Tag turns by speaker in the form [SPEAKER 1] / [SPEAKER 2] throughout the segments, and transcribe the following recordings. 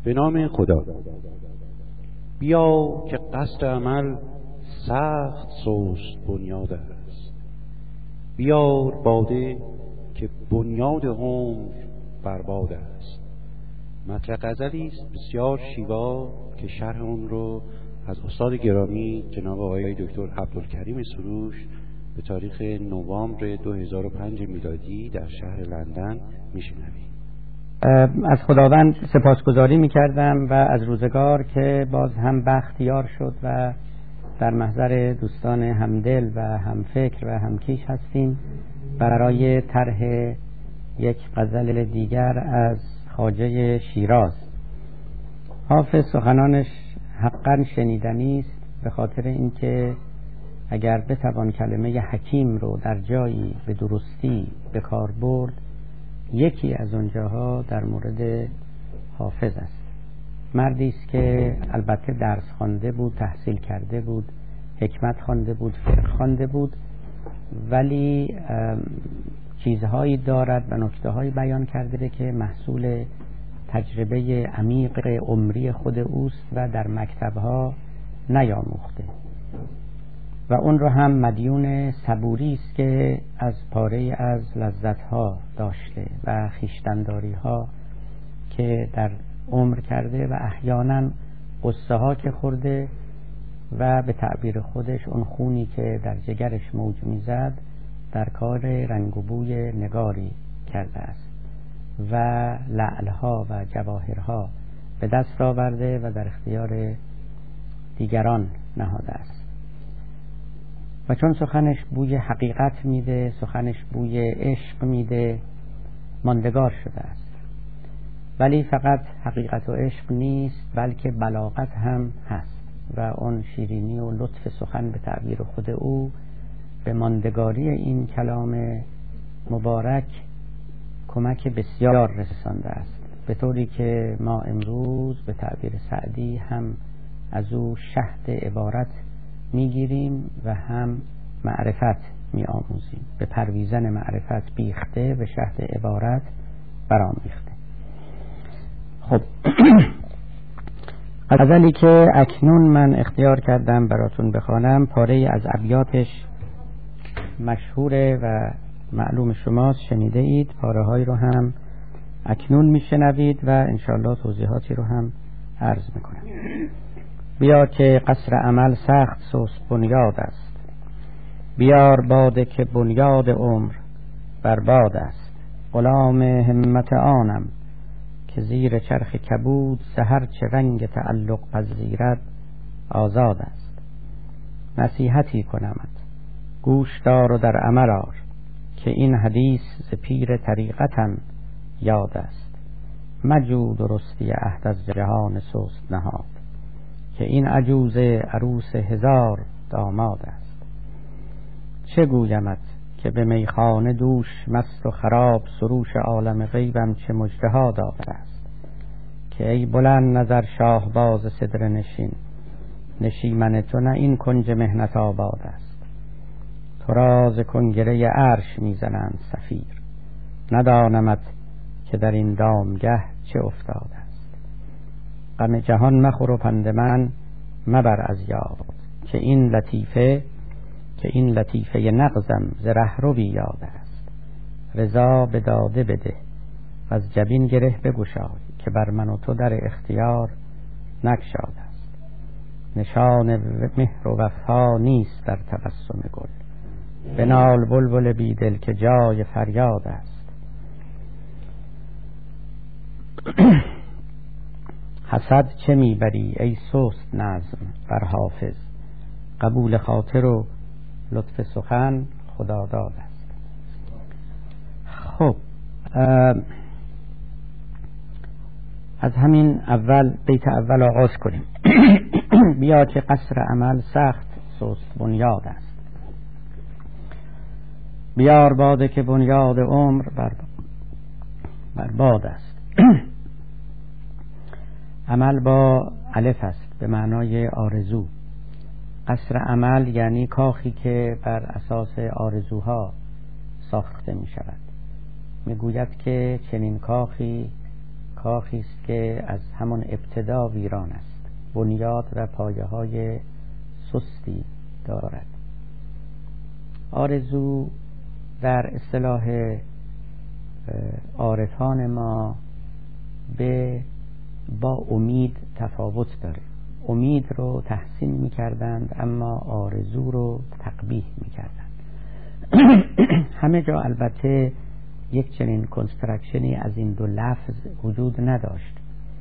[SPEAKER 1] به نام خدا. بیا که قصر عمل سخت سست بنیاد است، بیار باده که بنیاد عمر برباد است. مطلع غزلی است بسیار شیوا که شرح اون رو از استاد گرامی جناب آقای دکتر عبدالکریم سروش به تاریخ نوامبر 2005 میلادی در شهر لندن میشنویم.
[SPEAKER 2] از خداوند سپاسگزاری میکردم و از روزگار که باز هم بختیار شد و در محضر دوستان همدل و همفکر و همکیش هستیم برای طرح یک غزل دیگر از خواجه شیراز. حافظ سخنانش حقا شنیدنی است، به خاطر اینکه اگر بتوان کلمه حکیم رو در جایی به درستی به کار برد، یکی از اونجاها در مورد حافظ است. مردی است که البته درس خوانده بود، تحصیل کرده بود، حکمت خوانده بود، فقه خوانده بود، ولی چیزهایی دارد و نکته‌هایی بیان کرده که محصول تجربه عمیق عمری خود اوست و در مکتبها نیاموخته و اون رو هم مدیون صبوری است که از پاره از لذت‌ها داشته و خویشتن‌داری‌ها که در عمر کرده و احیانا قصه ها که خورده و به تعبیر خودش اون خونی که در جگرش موج میزد در کار رنگ و بوی نگاری کرده است و لعلها و جواهرها به دست آورده و در اختیار دیگران نهاده است. و چون سخنش بوی حقیقت میده، سخنش بوی عشق میده، ماندگار شده است. ولی فقط حقیقت و عشق نیست، بلکه بلاغت هم هست و اون شیرینی و لطف سخن به تعبیر خود او به ماندگاری این کلام مبارک کمک بسیار رسانده است، به طوری که ما امروز به تعبیر سعدی هم از او شهد عبارت میگیریم و هم معرفت میآموزیم. به پرویزن معرفت بیخته، به شهد عبارت برآمیخته. خب غزلی که اکنون من اختیار کردم براتون بخوانم، پاره از ابیاتش مشهوره و معلوم شماست، شنیده اید. پاره های رو هم اکنون میشنوید و انشالله توضیحاتی رو هم عرض میکنم. بیا که قصر عمل سخت سست بنیاد است، بیار باده که بنیاد عمر برباد است. غلام همت آنم که زیر چرخ کبود، سحر چه رنگ تعلق پذیرد آزاد است. نصیحتی کنمت گوش دار و در عمل آر، که این حدیث ز پیر طریقتم یاد است. مجو درستی عهد از جهان سست نهاد، که این عجوز عروس هزار داماد است. چه گویمت که به میخانه دوش مست و خراب، سروش عالم غیبم چه مژدها داده است. که ای بلند نظر شاهباز صدر نشین، نشیمن تو نه این کنج مهنت آباد است. تو راز کنگره عرش میزنند صفیر، ندانمت که در این دامگه چه افتاد است. غم جهان مخور و پند من مبر از یاد، که این لطیفه نغزم ز رهروی یاد است. رضا به داده بده و از جبین گره بگشای، که بر من و تو در اختیار نگشاد است. نشان مهر و وفا نیست در تبسم گل، بنال بلبل بیدل که جای فریاد است. حسد چه میبری ای سست نظم بر حافظ، قبول خاطر و لطف سخن خدا داد است. خب از همین اول بیت اول آغاز کنیم. بیا که قصر عمل سخت سست بنیاد است، بیار باده که بنیاد عمر برباد است. عمل با الف است به معنای آرزو. قصر عمل یعنی کاخی که بر اساس آرزوها ساخته می شود. می گوید که چنین کاخی کاخی است که از همان ابتدا ویران است، بنیاد و پایه‌های سستی دارد. آرزو در اصطلاح عارفان ما با امید تفاوت داره. امید رو تحسین می‌کردند اما آرزو رو تقبیح می‌کردند. همه جا البته یک چنین کنسترکشنی از این دو لفظ وجود نداشت،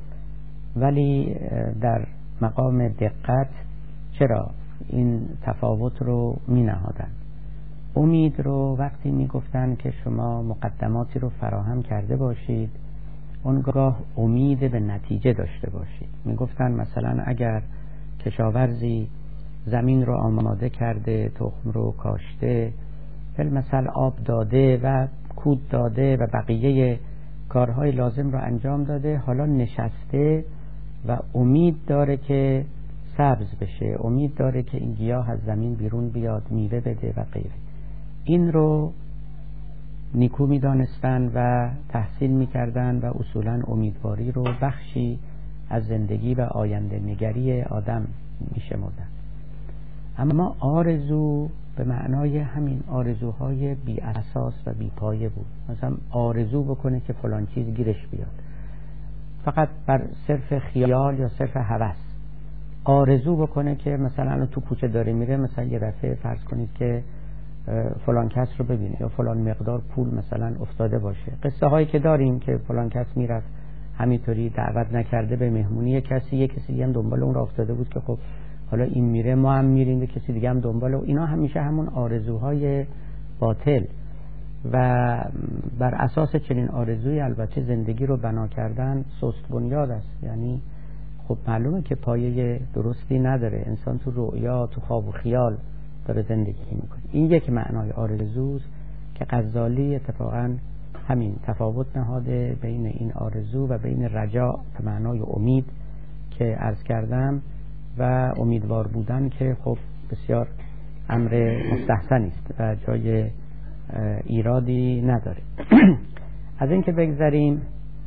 [SPEAKER 2] ولی در مقام دقت چرا این تفاوت رو می‌نهادند؟ امید رو وقتی میگفتن که شما مقدماتی رو فراهم کرده باشید، اونگاه امید به نتیجه داشته باشید. میگفتن مثلا اگر کشاورزی زمین رو آماده کرده، تخم رو کاشته، مثلا آب داده و کود داده و بقیه کارهای لازم رو انجام داده، حالا نشسته و امید داره که سبز بشه، امید داره که این گیاه از زمین بیرون بیاد، میوه بده و غیره. این رو نیکو می دانستن و تحسین می کردن و اصولا امیدواری رو بخشی از زندگی و آینده نگری آدم می شمردن. اما آرزو به معنای همین آرزوهای بی اساس و بی پایه بود. مثلا آرزو بکنه که فلان چیز گیرش بیاد، فقط بر صرف خیال یا صرف هوس. آرزو بکنه که مثلا تو کوچه داره میره، مثلا یه دفعه فرض کنید که فلان کس رو ببینه یا فلان مقدار پول مثلا افتاده باشه. قصه هایی که داریم که فلان کس میرفت همینطوری دعوت نکرده به مهمونی کسی، یک کسی دیگه هم دنبال اون را افتاده بود که خب حالا این میره ما هم میریم، به کسی دیگه هم دنبال. و اینا همیشه همون آرزوهای باطل و بر اساس چنین آرزوی البته زندگی رو بنا کردن سست بنیاد است. یعنی خب معلومه که پایه درستی نداره، انسان تو رؤیا، تو خواب و خیال داره زندگی میکنه. این یک معنای آرزوست که غزالی اتفاقا همین تفاوت نهاده بین این آرزو و بین رجا به معنای امید که عرض کردم و امیدوار بودن که خب بسیار امر مستحسنی است و جای ایرادی نداره. از این که بگذریم،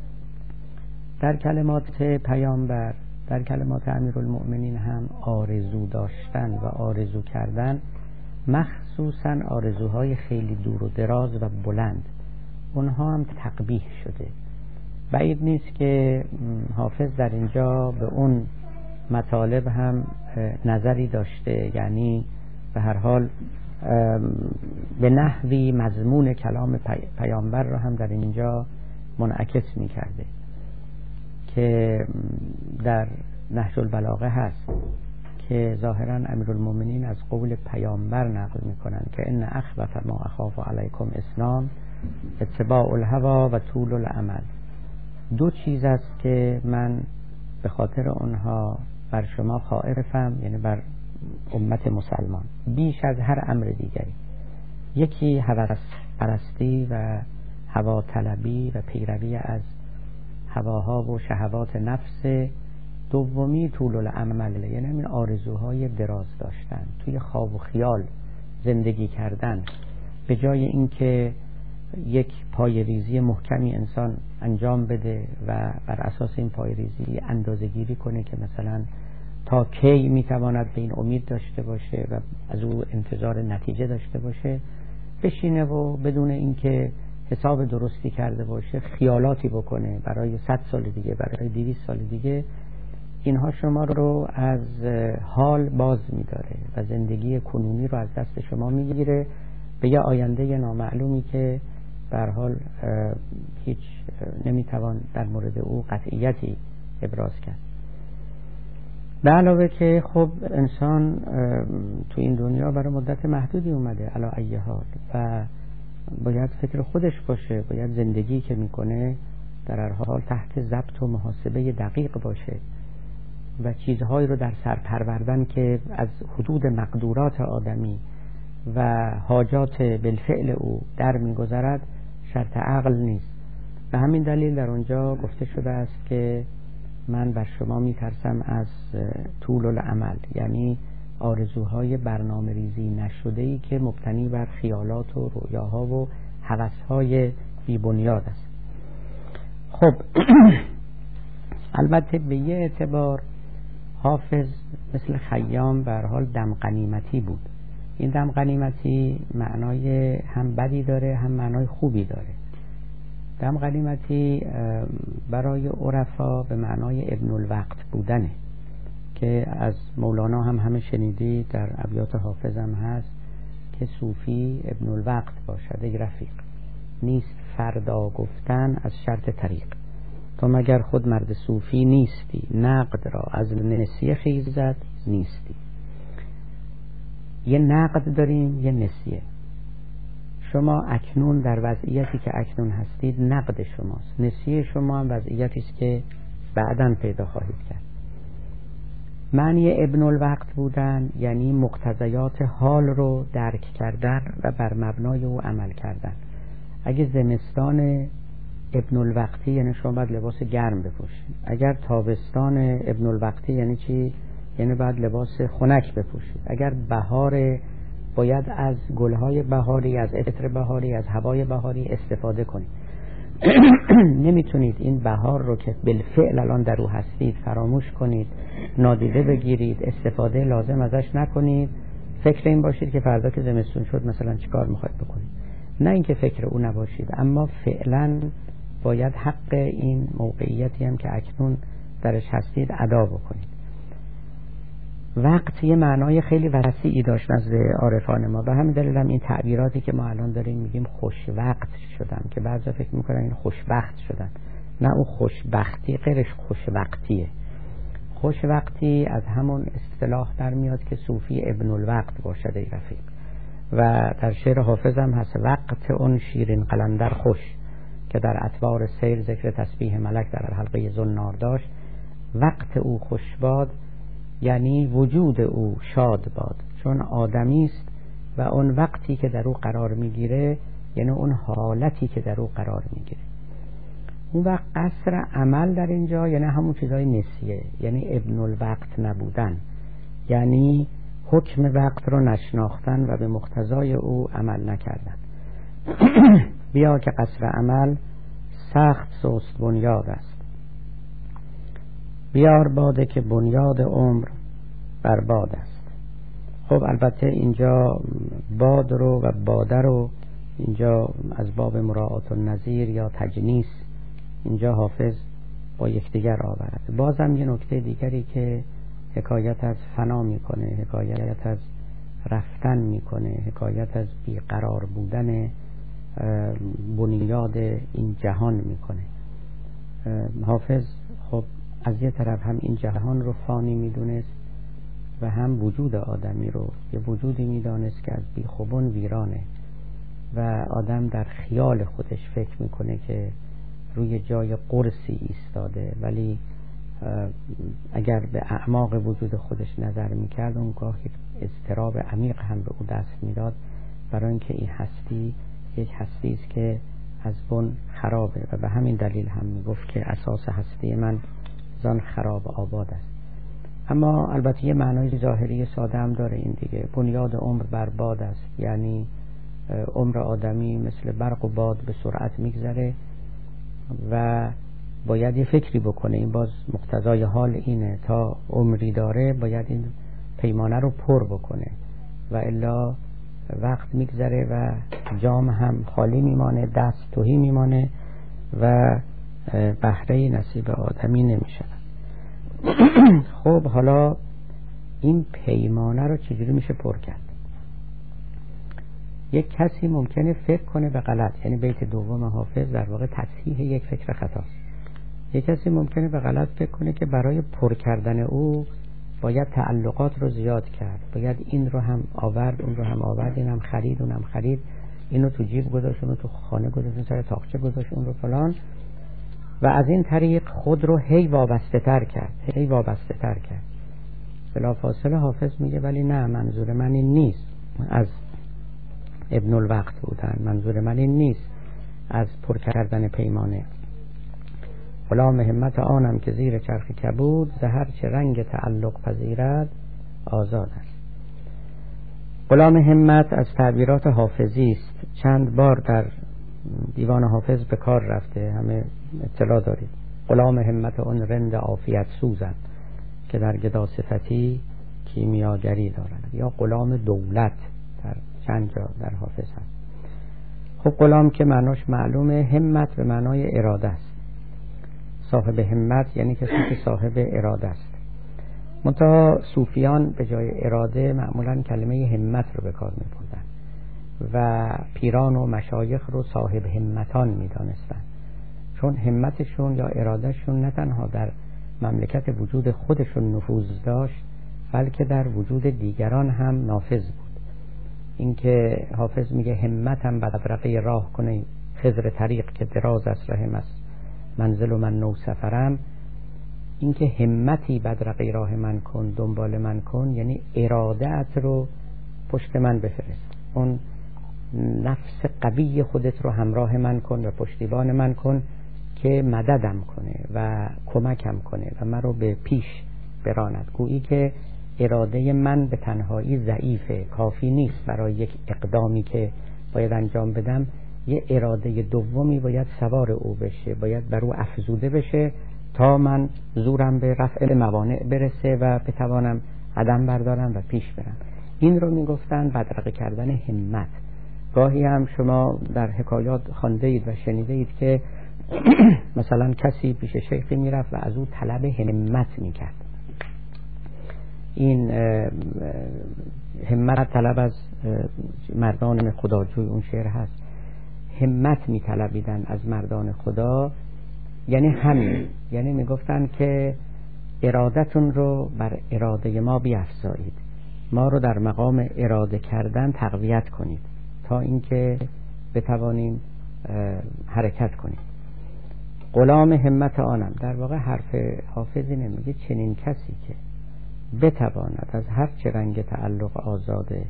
[SPEAKER 2] در کلمات پیامبر، در کلمات امیرالمؤمنین هم آرزو داشتن و آرزو کردن، مخصوصا آرزوهای خیلی دور و دراز و بلند، اونها هم تقبیح شده. بعید نیست که حافظ در اینجا به اون مطالب هم نظری داشته، یعنی به هر حال به نحوی مضمون کلام پیامبر را هم در اینجا منعکس می کرده که در نهج البلاغه هست که ظاهرا امیرالمؤمنین از قول پیامبر نقل میکنن که ان اخوف ما اخاف علیکم اثنان اتباع الهوی و طول الامل. دو چیز است که من به خاطر اونها بر شما خائفم، یعنی بر امت مسلمان بیش از هر امر دیگری. یکی هوس پرستی و هوا طلبی و پیروی از هواها و شهوات نفس. دومی طول الامل، یعنی همین آرزوهای دراز داشتن، توی خواب و خیال زندگی کردن، به جای اینکه یک پایه‌ریزی محکمی انسان انجام بده و بر اساس این پایه‌ریزی اندازه‌گیری کنه که مثلا تا کی میتواند به این امید داشته باشه و از او انتظار نتیجه داشته باشه، بشینه و بدون اینکه حساب درستی کرده باشه خیالاتی بکنه برای 100 سال دیگه، برای 200 سال دیگه، اینها شما رو از حال باز می‌داره و زندگی کنونی رو از دست شما میگیره به یه آینده نامعلومی که به هر حال هیچ نمیتوان در مورد او قطعیتی ابراز کرد. به علاوه که خب انسان تو این دنیا برای مدت محدودی اومده علی ای حال و باید فکر خودش باشه، باید زندگی که میکنه در هر حال تحت ضبط و محاسبه دقیق باشه و چیزهایی رو در سر پروردن که از حدود مقدورات آدمی و حاجات بالفعل او در میگذرد شرط عقل نیست. به همین دلیل در اونجا گفته شده است که من بر شما میترسم از طول الامل، یعنی آرزوهای برنامه ریزی نشده‌ای که مبتنی بر خیالات و رؤیاها و هوس‌های بی بنیاد است. خب البته به یه اعتبار حافظ مثل خیام به هر حال دم غنیمتی بود. این دم غنیمتی معنای هم بدی داره هم معنای خوبی داره. دم غنیمتی برای عرفا به معنای ابن الوقت بودنه که از مولانا هم همه شنیدی، در ابیات حافظ هم هست که صوفی ابن الوقت باشد ای رفیق، نیست فردا گفتن از شرط طریق. تو مگر خود مرد صوفی نیستی، نقد را از نسیه خیزد نیستی. یه نقد داریم یه نسیه. شما اکنون در وضعیتی که اکنون هستید نقد شماست، نسیه شما هم وضعیتی است که بعداً پیدا خواهید کرد. معنی ابن الوقت بودن یعنی مقتضیات حال رو درک کردن و بر مبنای او عمل کردن. اگه زمستان ابن الوقتی یعنی شما باید لباس گرم بپوشید. اگر تابستان ابن الوقتی یعنی چی؟ یعنی باید لباس خنک بپوشید. اگر بهار باید از گلهای بهاری، از عطر بهاری، از هوای بهاری استفاده کنید. نمیتونید این بهار رو که بالفعل الان در او هستید فراموش کنید، نادیده بگیرید، استفاده لازم ازش نکنید، فکر این باشید که فردا که زمستون شد مثلا چیکار میخواید بکنید. نه اینکه فکر او نباشید، اما فعلا باید حق این موقعیتی هم که اکنون درش هستید ادا بکنید. وقت یه معنای خیلی وسیعی داشت نزد عارفان ما، به همین دلیل هم این تعبیراتی که ما الان داریم میگیم خوش وقت شدم که بعضی فکر میکنن این خوشبخت شدن. نه، او خوشبختی غیرش خوشوقتیه. خوشوقتی از همون اصطلاح در میاد که صوفی ابن الوقت باشد ای رفیق. و در شعر حافظ هم هست وقت اون شیرین قلندر خوش، که در اطوار سیر ذکر تسبیح ملک در حلقه زنار داشت. وقت او خوشباد یعنی وجود او شاد باد، چون آدمی است و اون وقتی که در او قرار میگیره یعنی اون حالتی که در او قرار میگیره. اون وقت قصر عمل در اینجا یعنی همون چیزای نسیه، یعنی ابن الوقت نبودن، یعنی حکم وقت رو نشناختن و به مقتضای او عمل نکردن. بیا که قصر عمل سخت سست بنیاد است، بیار باده که بنیاد عمر برباد است. خب البته اینجا باد رو و باده رو اینجا از باب مراعات النظیر یا تجنیس اینجا حافظ با یکدیگر آورد. بازم یه نکته دیگری که حکایت از فنا میکنه، حکایت از رفتن میکنه، حکایت از بیقرار بودن بنیاد این جهان میکنه. حافظ خب از یه طرف هم این جهان رو فانی میدونست و هم وجود آدمی رو یه وجودی میدانست که از بیخوبون ویرانه و آدم در خیال خودش فکر میکنه که روی جای قرصی ایستاده، ولی اگر به اعماق وجود خودش نظر میکرد اونگاه یک اضطراب عمیق هم به او دست میداد، برای اینکه این هستی یک هستی است که از بن خرابه و به همین دلیل هم میگفت که اساس هستی من زان خراب آباد است. اما البته یه معنای ظاهری ساده هم داره این دیگه، بنیاد عمر برباد است، یعنی عمر آدمی مثل برق و باد به سرعت میگذره و باید یه فکری بکنه. این باز مقتضای حال اینه، تا عمری داره باید این پیمانه رو پر بکنه و الا وقت میگذره و جام هم خالی میمانه، دست تهی میمانه و بهره نصیب آدمی نمیشه. خب حالا این پیمانه رو چجوری میشه پر کرد؟ یک کسی ممکنه فکر کنه به غلط، یعنی بیت دوم حافظ در واقع تصحیح یک فکر خطاست. یک کسی ممکنه به غلط فکر کنه که برای پر کردن او باید تعلقات رو زیاد کرد، باید این رو هم آورد اون رو هم آورد، این هم خرید اون هم خرید، اینو تو جیب گذاشت اونو تو خانه گذاشت، سر تاقچه گذاشت اون رو فلان، و از این طریق خود رو هی وابسته تر کرد. بلافاصله حافظ میگه ولی نه، منظور من این نیست از ابن الوقت بودن، منظور من این نیست از پر کردن پیمانه. غلام همت آنم که زیر چرخ کبود، زهر چه رنگ تعلق پذیرد آزاد است. غلام همت از تعبیرات حافظی است، چند بار در دیوان حافظ به کار رفته، همه اطلاع دارید. غلام همت اون رند عافیت سوزن که در گدا صفتی کیمیاگری دارد، یا غلام دولت در چند جا در حافظ هست. خب غلام که معناش معلومه، همت به معنای اراده است. صاحب همت یعنی کسی که صاحب اراده است. منتها صوفیان به جای اراده معمولا کلمه همت رو به کار می‌بردن و پیران و مشایخ رو صاحب همتان می‌دانستن، چون همتشون یا ارادهشون نه تنها در مملکت وجود خودشون نفوذ داشت، بلکه در وجود دیگران هم نافذ بود. اینکه حافظ میگه همتم بدرقه راه کنه خضر طریق که دراز است رحم است منزل و من نو سفرم. اینکه همتی بدرقه راه من کن، دنبال من کن، یعنی ارادت رو پشت من بفرست، اون نفس قوی خودت رو همراه من کن و پشتیبان من کن که مددم کنه و کمکم کنه و من رو به پیش براند. گویی که اراده من به تنهایی ضعیفه، کافی نیست برای یک اقدامی که باید انجام بدم. یه اراده دومی باید سوار او بشه، باید بر او افزوده بشه تا من زورم به رفع موانع برسه و بتوانم قدم بردارم و پیش برم. این رو میگفتن بدرقه کردن همت. گاهی هم شما در حکایات خوانده اید و شنیده اید که مثلا کسی پیش شیخی میرفت و از او طلب همت میکرد. این همت طلب از مردان خداجوی، اون شعر هست، همت میطلبیدن از مردان خدا، یعنی همین، یعنی میگفتن که ارادتون رو بر اراده ما بیفزایید، ما رو در مقام اراده کردن تقویت کنید تا اینکه بتوانیم حرکت کنیم. غلام همت آنم، در واقع حرف حافظی نمیگه چنین کسی که بتواند از هر چه رنگ تعلق آزاده،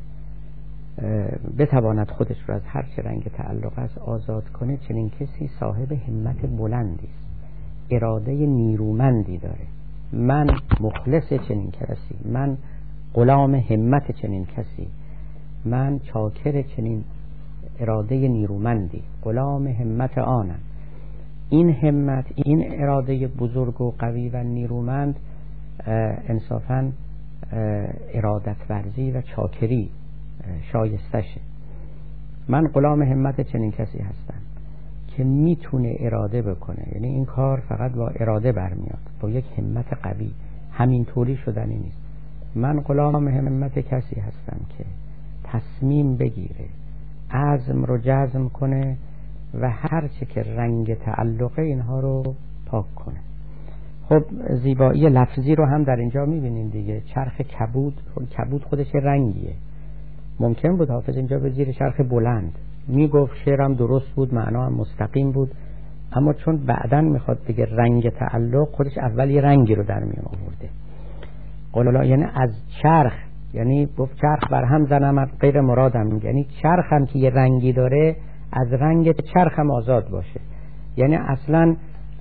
[SPEAKER 2] بتواند خودش رو از هر چه رنگ تعلق است آزاد کنه، چنین کسی صاحب همت بلندی است، اراده نیرومندی داره. من مخلص چنین کسی، من غلام همت چنین کسی، من چاکر چنین اراده نیرومندی، غلام همت آنم. این همت، این اراده بزرگ و قوی و نیرومند انصافاً ارادت ورزی و چاکری شایستشه. من غلام همت چنین کسی هستم که میتونه اراده بکنه، یعنی این کار فقط با اراده برمیاد، با یک همت قوی، همین طوری شدنی نیست. من غلام همت کسی هستم که تصمیم بگیره، عزم رو جزم کنه و هرچه که رنگ تعلقه اینها رو پاک کنه. خب زیبایی لفظی رو هم در اینجا میبینیم دیگه. چرخ کبود خودش رنگیه. ممکن بود حافظ اینجا به زیر چرخ بلند میگفت، شعرم درست بود، معنا هم مستقیم بود، اما چون بعدن میخواد بگه رنگ تعلق، خودش اول یه رنگی رو در میون آورده. قولا یعنی از چرخ، یعنی گفت چرخ بر هم زنم غیر مرادم، یعنی چرخ هم که یه رنگی داره از رنگ چرخ هم آزاد باشه. یعنی اصلا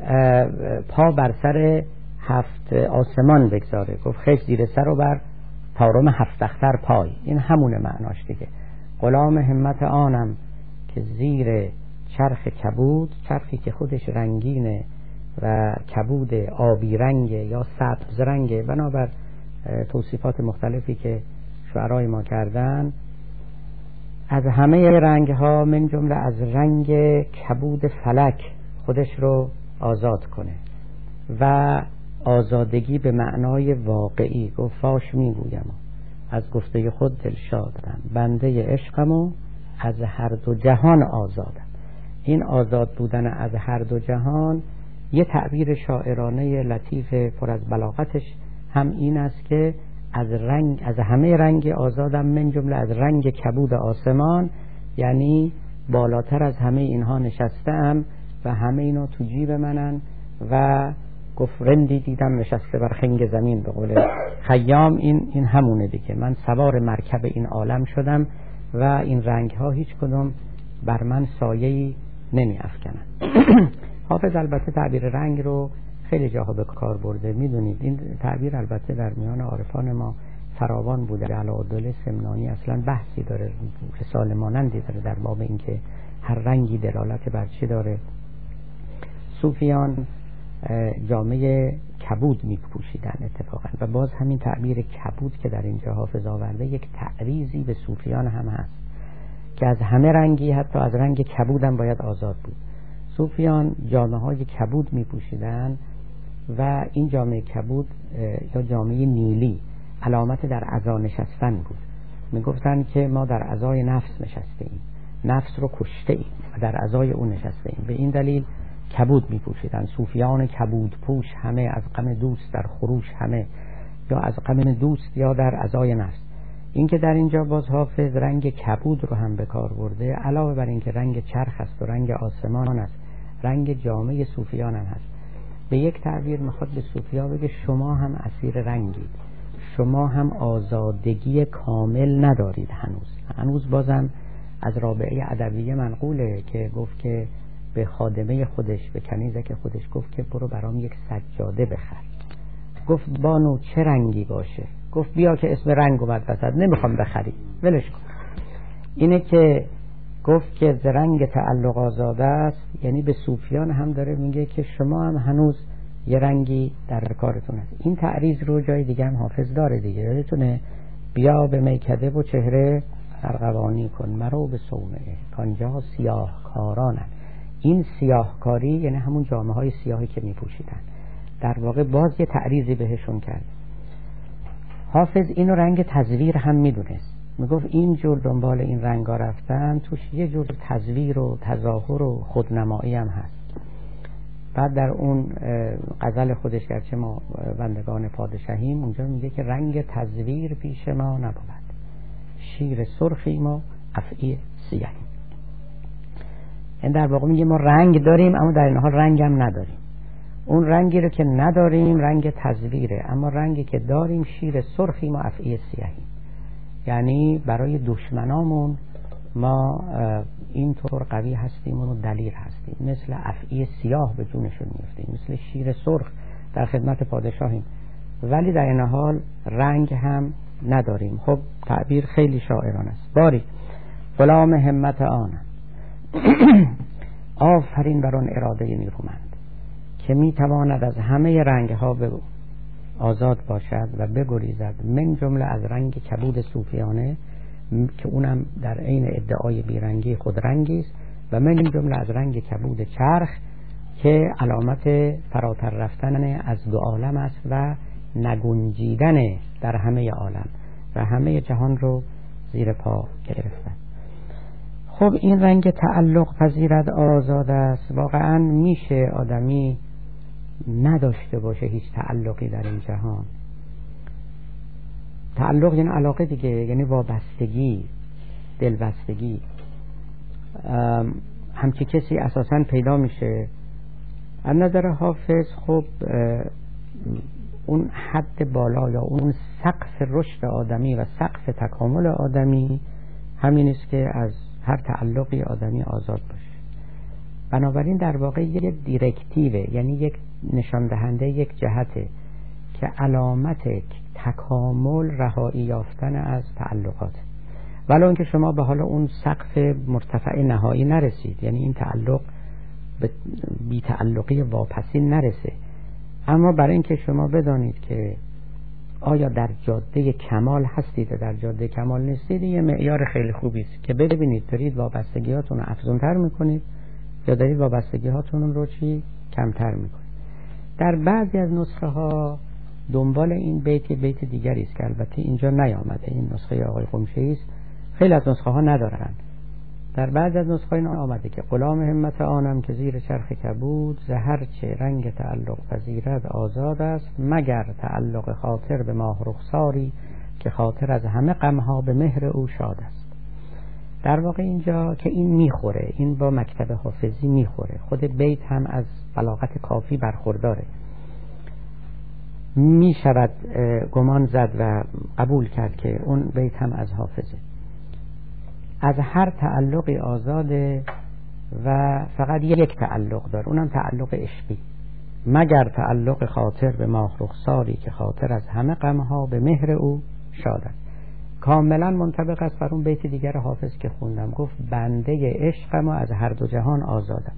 [SPEAKER 2] پا بر سر 7 آسمان بگذاره. گفت خش زیر سر و بر طارم 7 اختر پای. این همونه معناش دیگه. غلام همت آنم که زیر چرخ کبود، چرخی که خودش رنگینه و کبود آبی رنگ یا سبز رنگ، بنابر توصیفات مختلفی که شعرای ما کردن، از همه رنگ ها من جمله از رنگ کبود فلک خودش رو آزاد کنه و آزادگی به معنای واقعی. گفت فاش میگویم از گفته خود دلشادم، بنده عشقم و از هر دو جهان آزادم. این آزاد بودن از هر دو جهان یه تعبیر شاعرانه لطیف پر از بلاغتش هم این است که از همه رنگ آزادم، من جمله از رنگ کبود آسمان، یعنی بالاتر از همه اینها نشستم و همه اینا تو جیب منن و گفت رندی دیدم نشسته بر خنگ زمین، به قول خیام. این همونه دیگه. من سوار مرکب این عالم شدم و این رنگ ها هیچ کدوم بر من سایه‌ای نمی افکنن. حافظ البته تعبیر رنگ رو خیلی جاها به کار برده. میدونید این تعبیر البته در میان عارفان ما فراوان بوده. علاءالدوله سمنانی اصلا بحثی داره، رساله مانندی داره در باب اینکه هر رنگی دلالت بر چی داره. صوفیان جامعه کبود میپوشیدن اتفاقا. و باز همین تعبیر کبود که در اینجا حافظ آورده یک تعریضی به صوفیان هم هست که از همه رنگی، حتی از رنگ کبود هم باید آزاد بود. صوفیان جامعه های کبود میپوشیدن و این جامعه کبود یا جامعه نیلی علامت در عزا نشستن بود. میگفتن که ما در عزای نفس نشسته ایم، نفس رو کشته ایم و در عزای اون نشسته ایم. به این دلیل کبود میپوشیدن. صوفیان کبود پوش همه، از غم دوست در خروش همه، یا از غم دوست یا در عزای نفس. این که در اینجا باز حافظ رنگ کبود رو هم به کار برده، علاوه بر این که رنگ چرخ است و رنگ آسمان است، رنگ جامعه صوفیان هم هست. به یک تعبیر میخواد به صوفیا بگه شما هم اسیر رنگید، شما هم آزادگی کامل ندارید هنوز بازم از رابعه ادویه منقوله که گفت که به خادمه خودش، به کنیزک خودش گفت که برو برام یک سجاده بخر. گفت بانو چه رنگی باشه؟ گفت بیا که اسم رنگ اومد وسط، نمیخوام بخری، ولش کن. اینه که گفت که ز رنگ تعلق آزاده است، یعنی به صوفیان هم داره میگه که شما هم هنوز یه رنگی در کارتون هست. این تعریض رو جای دیگه هم حافظ داره دیگه، یادتونه بیا به میکده و چهره ارغوانی کن، مرو به صومعه کانجا سیاه کارانن. این سیاهکاری یعنی همون جامعه های سیاهی که میپوشیدن، در واقع باز یه تعریضی بهشون کرد. حافظ اینو رنگ تزویر هم میدونست، میگفت این جور دنبال این رنگا رفتن توش یه جور تزویر و تظاهر و خودنمایی هم هست. بعد در اون غزل خودش گرچه ما بندگان پادشاهیم، اونجا میگه که رنگ تزویر پیش ما نبود، شیر سرخیم و افعی سیاهیم. این در واقع میگه ما رنگ داریم اما در این حال رنگ هم نداریم. اون رنگی رو که نداریم رنگ تزویره، اما رنگی که داریم شیر سرخیم و افعی سیاهیم. یعنی برای دشمنامون ما اینطور قوی هستیم و دلیر هستیم، مثل افعی سیاه به جونشون میفتیم، مثل شیر سرخ در خدمت پادشاهیم، ولی در این حال رنگ هم نداریم. خب تعبیر خیلی شاعرانه است. باری غلام همت آنم آفرین بر آن اراده نیرومند که میتواند از همه رنگ ها آزاد باشد و بگریزد، من جمله از رنگ کبود صوفیانه که اونم در عین ادعای بیرنگی خود رنگی است، و من جمله از رنگ کبود چرخ که علامت فراتر رفتن از دو عالم است و نگنجیدن در همه عالم و همه جهان رو زیر پا گرفتن. خب این رنگ تعلق پذیرد آزاد است. واقعا میشه آدمی نداشته باشه هیچ تعلقی در این جهان. تعلق یعنی علاقه دیگه، یعنی وابستگی، دلبستگی. همچی کسی اساساً پیدا میشه. از نظر حافظ خب اون حد بالا یا اون سقف رشد آدمی و سقف تکامل آدمی همین است که از هر تعلقی آدمی آزاد باشه. بنابراین در واقع یک دیرکتیوه، یعنی یک نشان دهنده، یک جهته که علامت تکامل رهایی یافتن از تعلقات، ولی اون که شما به حال اون سقف مرتفع نهایی نرسید، یعنی این تعلق به بی تعلقی واپسین نرسه. اما برای اینکه شما بدانید که آیا در جاده کمال هستید و در جاده کمال نیستید، یه معیار خیلی خوبی است که ببینید دارید وابستگیاتون رو افزونتر میکنید یا دارید وابستگیاتون رو کمتر میکنید. در بعضی از نسخه ها دنبال این بیت دیگری است که البته اینجا نیامده، این نسخه آقای قمشه‌ای است، خیلی از نسخه ها ندارن. در بعضی از نسخه ها آمده که غلام همت آنم که زیر چرخ کبود، زهر چه رنگ تعلق پذیرد آزاد است، مگر تعلق خاطر به ماه رخساری که خاطر از همه غمها به مهر او شاد است. در واقع اینجا که این میخوره، این با مکتب حافظی میخوره، خود بیت هم از بلاغت کافی برخورداره، میشود گمان زد و قبول کرد که اون بیت هم از حافظه. از هر تعلقی آزاده و فقط یک تعلق داره، اونم تعلق عشقی، مگر تعلق خاطر به ماه رخساری که خاطر از همه غمها به مهر او شاد است. کاملا منطبق است بر اون بیت دیگر حافظ که خوندم، گفت بنده عشقم و از هر دو جهان آزادم.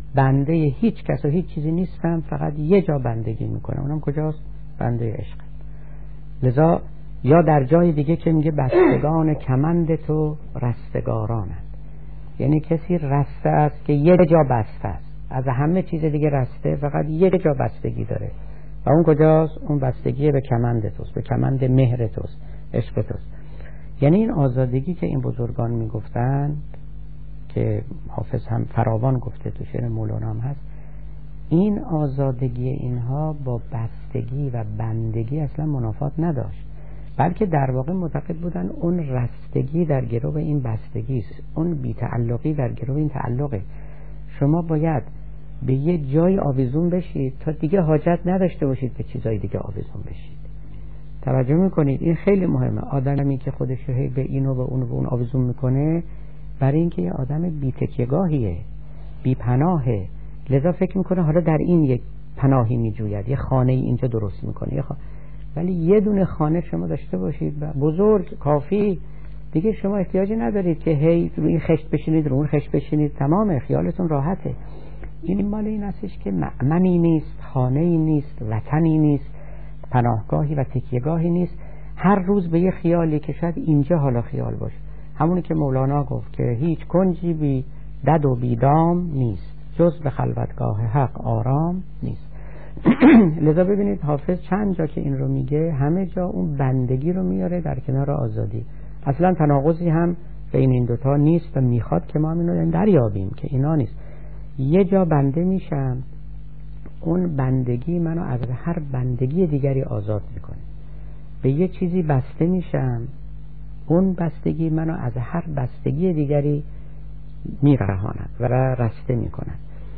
[SPEAKER 2] بنده هیچ کس و هیچ چیزی نیستم، فقط یه جا بندگی میکنم، اونم کجاست؟ بنده عشق. لذا یا در جای دیگه که میگه بستگان کمند تو رستگارانند، یعنی کسی رسته است که یه جا بسته است، از همه چیز دیگه رسته، فقط یه جا بستگی داره و اون کجاست؟ اون بستگی به کمند توست، به کمند مهر توست، عشق توست. یعنی این آزادگی که این بزرگان میگفتن که حافظ هم فراوان گفته، تو شعر مولانا هم هست، این آزادگی اینها با بستگی و بندگی اصلا منافات نداشت، بلکه در واقع معتقد بودن اون رستگی در گرو این بستگی است، اون بی‌تعلقی در گرو این تعلقه. شما باید به یه جای آویزون بشید تا دیگه حاجت نداشته باشید به چیزای دیگه آویزون بشید. توجه میکنید؟ این خیلی مهمه. آدمی که خودش رو به این و به اون و به اون آویزون میکنه، برای اینکه یه آدم بی‌تکیه‌گاهیه، بی‌پناهه، لذا فکر میکنه حالا در این یک پناهی میجوید، یه خانه اینجا درست میکنه، ولی یه دونه خانه شما داشته باشید بزرگ کافی، دیگه شما احتیاجی ندارید که هی رو این خشت بشینید رو اون خشت بشینید، تمامه، خیالتون راحته. این مال این هستش که مأمنی نیست، خانه‌ای نیست، وطنی نیست، پناهگاهی و تکیه‌گاهی نیست، هر روز به یه خیالی که شاید اینجا حالا خیال باشه، همونی که مولانا گفت که هیچ کنجی بی دد و بی دام نیست، جز به خلوتگاه حق آرام نیست. لذا ببینید حافظ چند جا که این رو میگه، همه جا اون بندگی رو میاره در کنار آزادی. اصلا تناقضی هم بین این دوتا نیست و میخواد که ما اینو دریابیم که اینا نیست. یه جا بنده میشم، اون بندگی منو از هر بندگی دیگری آزاد میکنه. به یه چیزی بسته میشم، اون بستگی منو از هر بستگی دیگری میرهاند و رسته میکند.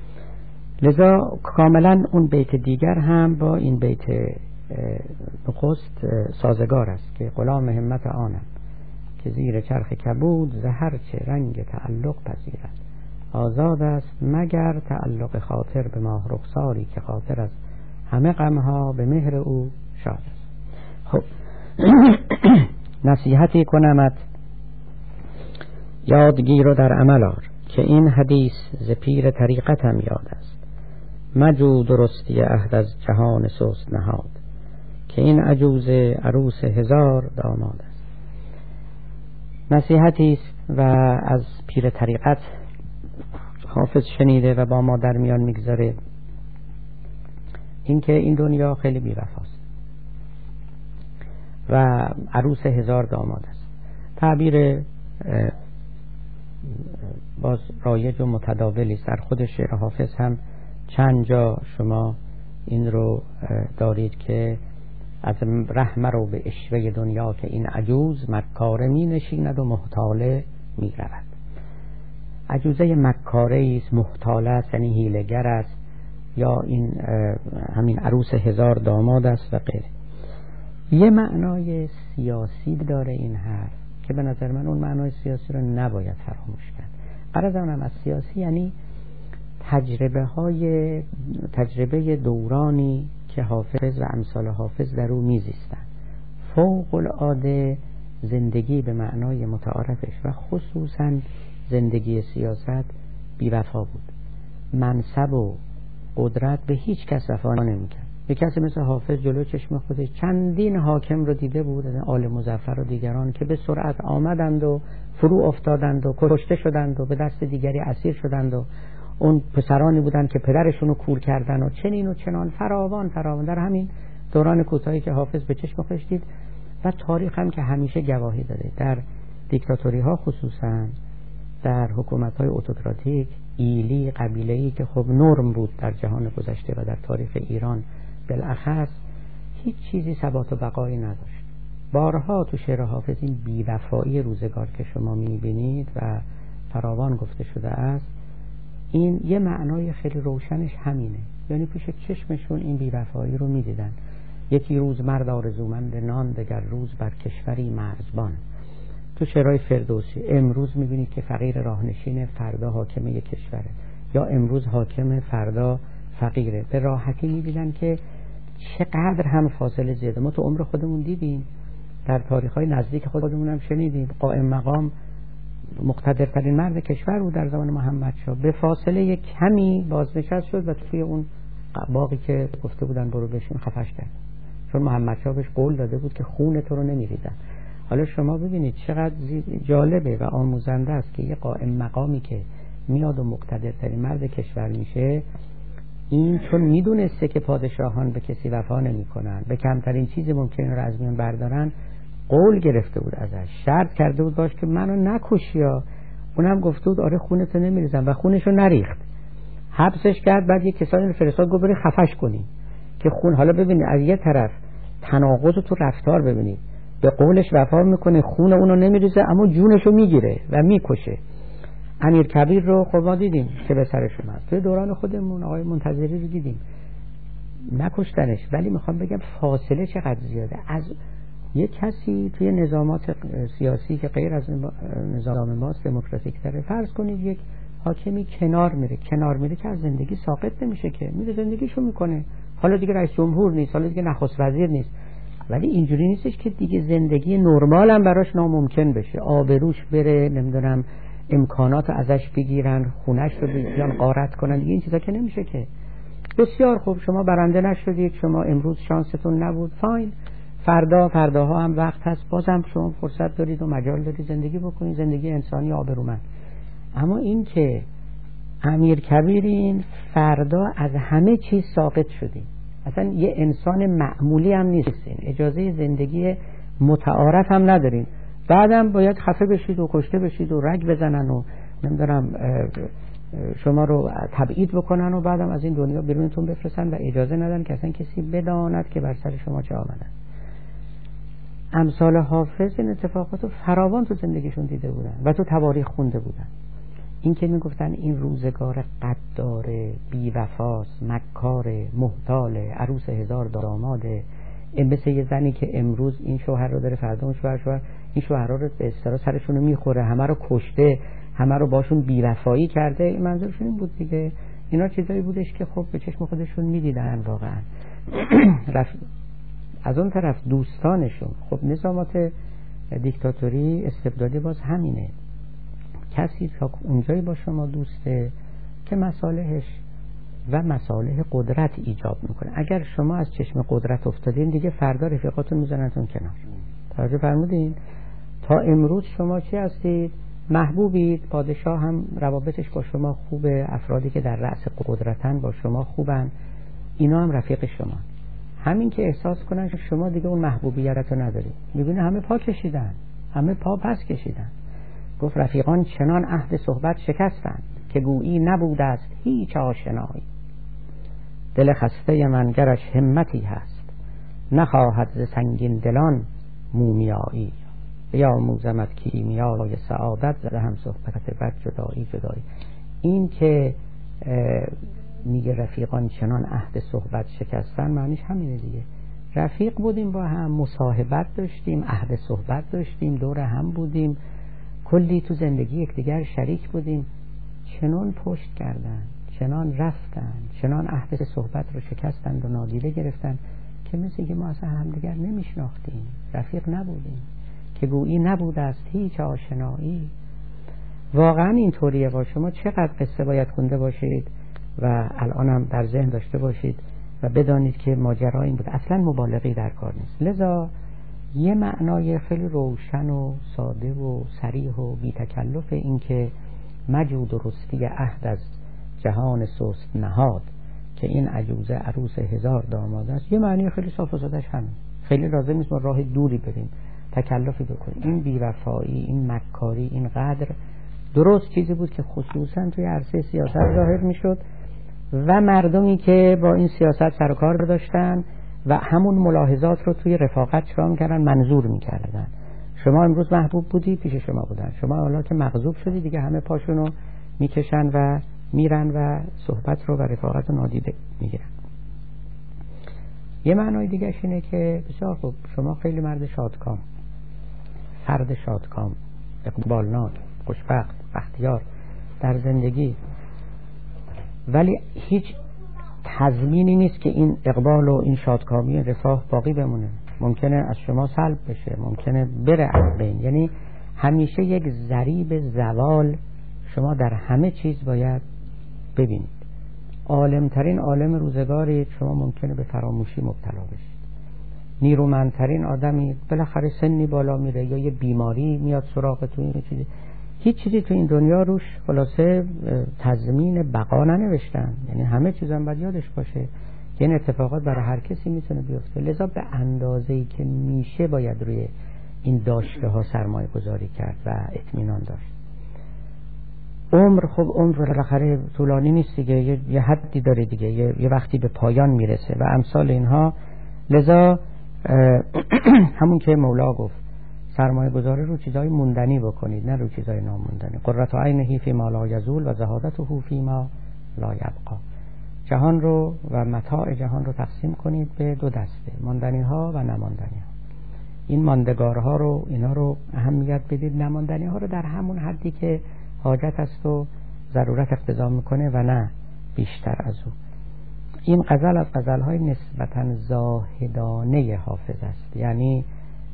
[SPEAKER 2] لذا کاملا اون بیت دیگر هم با این بیت نخست سازگار است که غلام همت آنم که زیر چرخ کبود زهر چه رنگ تعلق پذیرد، آزاد است مگر تعلق خاطر به ماه رخساری که خاطر از همه غمها به مهر او شاد است. خب نصیحتی کنمت یادگیر و در عمل آر، که این حدیث ز پیر طریقتم یاد است، مجو درستی عهد از جهان سست نهاد، که این عجوز عروس هزار داماد است. نصیحتی است و از پیر طریقت حافظ شنیده و با ما در میان میگذاره، اینکه این دنیا خیلی بی‌وفاست و عروس هزار داماد است. تعبیر باز رایج و متداولی است. در خود شعر حافظ هم چند جا شما این رو دارید که از رحمه رو به اشوه دنیا، که این عجوز مکاره می نشیند و محتاله می رود. عجوزه مکاره است، محتاله است، یعنی حیله‌گر است، یا این همین عروس هزار داماد است و غیره. یه معنای سیاسی داره این حرف که به نظر من اون معنای سیاسی رو نباید فراموش کرد. عرض کنم از سیاسی یعنی تجربه دورانی که حافظ و امثال حافظ در او میزیستند. فوق العاده زندگی به معنای متعارفش و خصوصا زندگی سیاست بی‌وفا بود. منصب و قدرت به هیچ کس وفا نمی‌کرد. یک کسی مثل حافظ جلو چشم خودش چندین حاکم رو دیده بود، آل مظفر و دیگران، که به سرعت آمدند و فرو افتادند و کشته شدند و به دست دیگری اسیر شدند و اون پسرانی بودند که پدرشون رو کور کردن و چنین و چنان، فراوان در همین دوران کوتاهی که حافظ به چشم خودش دید. و تاریخ هم که همیشه گواهی داده در دیکتاتوری ها، خصوصا در حکومت های اتوکراتیک، ایلی، قبیله‌ای که خب نرم بود در جهان گذشته و در تاریخ ایران بالاخص، هیچ چیزی ثبات و بقایی نداشت. بارها تو شعر حافظ این بی‌وفایی روزگار که شما می‌بینید و فراوان گفته شده است، این یه معنای خیلی روشنش همینه، یعنی پیش چشمشون این بی‌وفایی رو می‌دیدن. یکی روز مرد آرزومند نان، دگر روز بر کشوری مرزبان. تو شعرهای فردوسی امروز می‌بینید که فقیر راهنشین، فردا حاکم یک کشوره، یا امروز حاکم، فردا فقیره. به راحتی می‌بینن که چقدر هم فاصله زیاده. ما تو عمر خودمون دیدیم، در تاریخ‌های نزدیک خودمون هم شنیدیم، قائم مقام مقتدرترین مرد کشور بود در زمان محمد شاه. به فاصله کمی بازنشست شد و توی اون باقی که گفته بودن برو بشین خفش کرد، چون محمد شاه بهش قول داده بود که خون تو رو نمیریزن. حالا شما ببینید چقدر جالبه و آموزنده است که یه قائم مقامی که میاد و مقتدرترین مرد کشور میشه، این چون میدونسته که پادشاهان به کسی وفا نمیکنن، به کمترین چیزی ممکنه رو از میان بردارن، قول گرفته بود ازش، شرط کرده بود باش که منو نکشی یا. اونم گفته بود آره خونتو نمیریزم و خونشو نریخت. حبسش کرد، بعد یک کسانی رو فرستاد گفت بری خفش کنی که خون. حالا ببینید از یه طرف تناقض تو رفتار ببینید، به قولش وفا میکنه، خون اونو نمیریزه اما جونشو میگیره و میکشه. امیر کبیر رو خب ما دیدیم که به سرش اومد، توی دوران خودمون آقای منتظری رو دیدیم نکشتنش، ولی میخوام بگم فاصله چقدر زیاده. از یک کسی توی نظامات سیاسی که غیر از نظام ماست دموکراتیک تره، فرض کنید یک حاکمی کنار میره که از زندگی ساقط نمیشه، که میره زندگیشو میکنه، حالا دیگه رئیس جمهور نیست، حالا دیگه نخست وزیر نیست، ولی اینجوری نیستش که دیگه زندگی نرمال هم براش ناممکن بشه، آبروش بره، نمیدونم امکانات ازش بگیرن، خونش رو بیان غارت کنن، دیگه این چیزا که نمیشه که. بسیار خوب، شما برنده نشدید، شما امروز شانستون نبود، فاین، فرداها هم وقت هست، بازم شما فرصت دارید و مجال دارید زندگی بکنید، زندگی انسانی آبرومند. اما این که امیر کبیرین فردا از همه چیز ساقط شدیم، اصلا یه انسان معمولی هم نیستین، اجازه زندگی متعارف هم ندارین، بعدم باید خفه بشید و کشته بشید و رگ بزنن و نمیدونم شما رو تبعید بکنن و بعدم از این دنیا بیرونتون بفرستن و اجازه ندن که اصلا کسی بداند که بر سر شما چه آمدن. امثال حافظ این اتفاقات رو فراوان تو زندگیشون دیده بودن و تو تواریخ خونده بودن. این که میگفتن این روزگار قداره، بی‌وفاست، مکاره، محتاله، عروس هزار داماده، مثل یه زنی که امروز این شوهر رو داره، فردا اون شوهر این شوهرها رو به اصطلاح سرشون رو میخوره، همه رو کشته، همه رو باشون بی‌وفایی کرده. منظورشون این بود دیگه. اینا چیزایی بودش که خب به چشم خودشون میدیدن واقعا. از اون طرف دوستانشون، خب نظامات دیکتاتوری استبدادی باز همینه، کسی تا اونجایی با شما دوسته که مصالحش و مصالح قدرت ایجاب میکنه. اگر شما از چشم قدرت افتادین دیگه فردا رفیقاتون میزننتون کنار. توجه فرمودین؟ تا امروز شما چی هستید؟ محبوبید، پادشاه هم روابطش با شما خوبه، افرادی که در رأس قدرتن با شما خوبن، اینا هم رفیق شما. همین که احساس کنن شما دیگه اون محبوبیت رو ندارید، میبینه همه پا کشیدن، همه پا پس کشیدن. گفت رفیقان چنان عهد صحبت شکستند که گویی نبوده است هیچ آشنایی. دل خسته من گرش همتی هست، نخواهد ز سنگین دلان مومیایی. یا موزمت کیمیای سعادت زده هم صحبت بد جدایی. این که میگه رفیقان چنان عهد صحبت شکستن، معنیش همینه دیگه. رفیق بودیم، با هم مصاحبت داشتیم، عهد صحبت داشتیم، دور هم بودیم، کلی تو زندگی یکدیگر شریک بودیم، چنان پشت کردن، چنان رفتن، چنان عهد صحبت رو شکستند و نادیده گرفتن که مثل که ما اصلا همدیگر نمیشناختیم، رفیق نبودیم، که گویی نبوده است هیچ آشنایی. واقعا اینطوریه. با شما چقدر قصه باید خونده باشید و الانم در ذهن داشته باشید و بدانید که ماجرا این بود، اصلا مبالغه‌ای در کار نیست. لذا یه معنای خیلی روشن و ساده و صریح و بی تکلف این که مجود و رستی عهد از جهان سست نهاد، که این عجوزه عروس هزار داماد است، یه معنی خیلی صاف و ساده‌اش همین. خیلی لازم نیست ما راه دوری بریم، تکلفی بکنیم. این بی‌وفایی، این مکاری، این غدر درست چیزی بود که خصوصا توی عرصه سیاست ظاهر میشد و مردمی که با این سیاست سر و کار داشتن و همون ملاحظات رو توی رفاقت شام کردن، منظور میکردن. شما امروز محبوب بودی، پیش شما بودن، شما حالا که مغضوب شدی دیگه همه پاشونو میکشن و میرن و صحبت رو و رفاقت رو نادیده میگیرن. یه معنای دیگه اینه که بسیار خوب، شما خیلی مرد شادکام، فرد شادکام، اقبالناک، خوشبخت، بختیار در زندگی، ولی هیچ تضمینی نیست که این اقبال و این شادکامی و رفاه باقی بمونه. ممکنه از شما سلب بشه، ممکنه بره از بین. یعنی همیشه یک ضریب زوال شما در همه چیز باید ببینید. عالمترین عالم روزگاری شما ممکنه به فراموشی مبتلا بشید. نیرومندترین آدمی بالاخره سنی بالا میره یا یه بیماری میاد سراغتون، هیچ چیزی تو این دنیا روش خلاصه تضمین بقا ننوشتن. یعنی همه چیزم باید یادش باشه که این اتفاقات برای هر کسی میتونه بیفته. لذا به اندازه‌ای که میشه باید روی این داشته ها سرمایه گذاری کرد و اطمینان داشت. عمر، خب عمر بالاخره طولانی نیست دیگه، یه حدی داره دیگه، یه وقتی به پایان میرسه و امثال اینها. لذا همون که مولا گفت سرمایه گذاری رو چیزای موندنی بکنید، نه رو چیزای ناموندنی. قرة عینه فی ما لا یزول و زهادته فی ما لا یبقا. جهان رو و متاع جهان رو تقسیم کنید به دو دسته، ماندنی ها و نماندنی ها. این ماندگارها رو، اینا رو اهمیت بدید، نماندنی ها رو در همون حدی که حاجت است و ضرورت اقتضا میکنه و نه بیشتر از او. این غزل از غزل‌های نسبتاً زاهدانه حافظ است. یعنی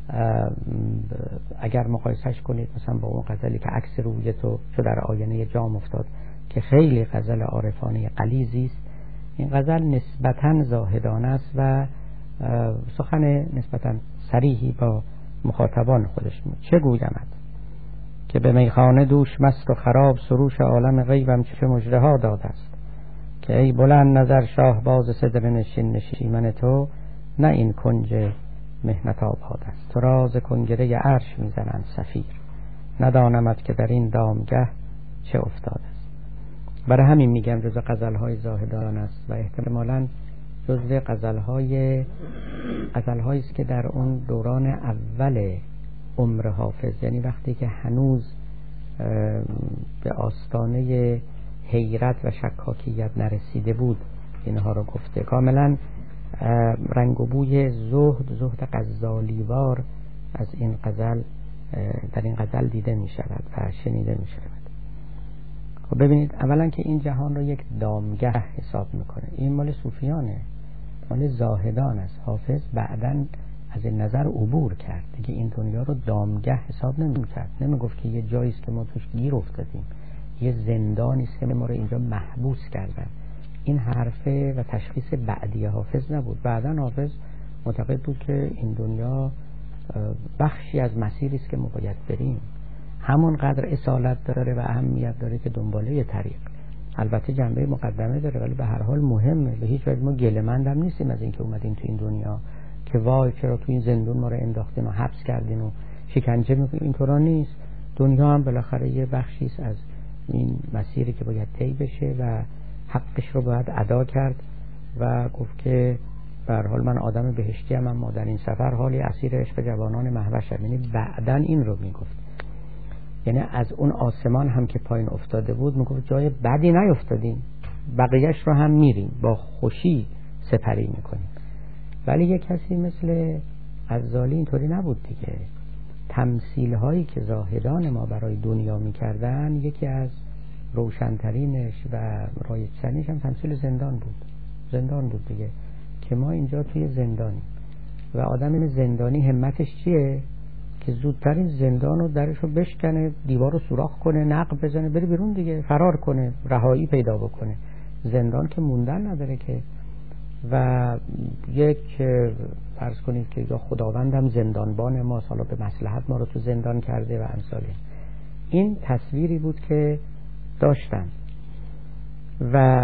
[SPEAKER 2] اگر مقایسهش کنید مثلا با اون غزلی که عکس روی تو چو در آینه جام افتاد که خیلی غزل عارفانه غلیظی است، این غزل نسبتاً زاهدانه است و سخن نسبتاً صریحی با مخاطبان خودش میگه. چه گویمت که به میخانه دوش مست و خراب، سروش عالم غیبم چه مژده ها داده است. که ای بلند نظر شاه باز صدر نشین نشیمن تو، نه این کنج مهنت آباد است. تو راز کنگره عرش میزنند صفیر، ندانمت که در این دامگه چه افتاده است. برای همین میگم جزو غزل‌های زاهدان است و احتمالاً جزو غزل‌هایی است که در اون دوران اول عمر حافظ، یعنی وقتی که هنوز به آستانه حیرت و شکاکیت نرسیده بود، اینها رو گفته. کاملا رنگ و بوی زهد غزالیوار از این غزل در این غزل دیده می شود و شنیده می شود. خب ببینید، اولا که این جهان رو یک دامگه حساب میکنه. این مال صوفیانه، مال زاهدان است. حافظ بعداً از این نظر عبور کرد دیگه، این دنیا رو دامگه حساب نمی کرد. نمی گفت که یه جایی است که ما توش گیر افتادیم، یه زندانی است که ما رو اینجا محبوس کردن. این حرفه و تشخیص بعدی حافظ نبود. بعداً حافظ معتقد بود که این دنیا بخشی از مسیری است که ما باید بریم، همون قدر اصالت داره و اهمیت داره که دنباله طریق. البته جنبه مقدمه داره ولی به هر حال مهمه. به هیچ وجه ما گله‌مند هم نیستیم از اینکه اومدیم تو این دنیا که وای چرا تو این زندون ما رو انداختین و حبس کردین و شکنجه میکنین. اینطورا نیست. دنیا هم بالاخره یه بخشی است از این مسیری که باید طی بشه و حقش رو باید ادا کرد و گفت که به هر حال من آدم بهشتی ام، اما در این سفر حالی اسیر عشق جوانان مهوشم. یعنی بعدن این رو میگفت، یعنی از اون آسمان هم که پایین افتاده بود میگفت جای بدی نیفتادیم، بقیهش رو هم میریم با خوشی سپری میکنیم. ولی یک کسی مثل غزالی اینطوری نبود دیگه. تمثیل هایی که زاهدان ما برای دنیا میکردن، یکی از روشنترینش و رایج‌ترینش هم تمثیل زندان بود دیگه، که ما اینجا توی زندانیم و آدم زندانی همتش چیه؟ که زودتر این زندان رو درش رو بشکنه، دیوار رو سوراخ کنه، نقب بزنه، بره بیرون دیگه، فرار کنه، رهایی پیدا بکنه. زندان که موندن نداره که. و یک فرض کنید که یا خداوندم زندانبان ما، حالا به مصلحت ما رو تو زندان کرده و امثال این تصویری بود که داشتن و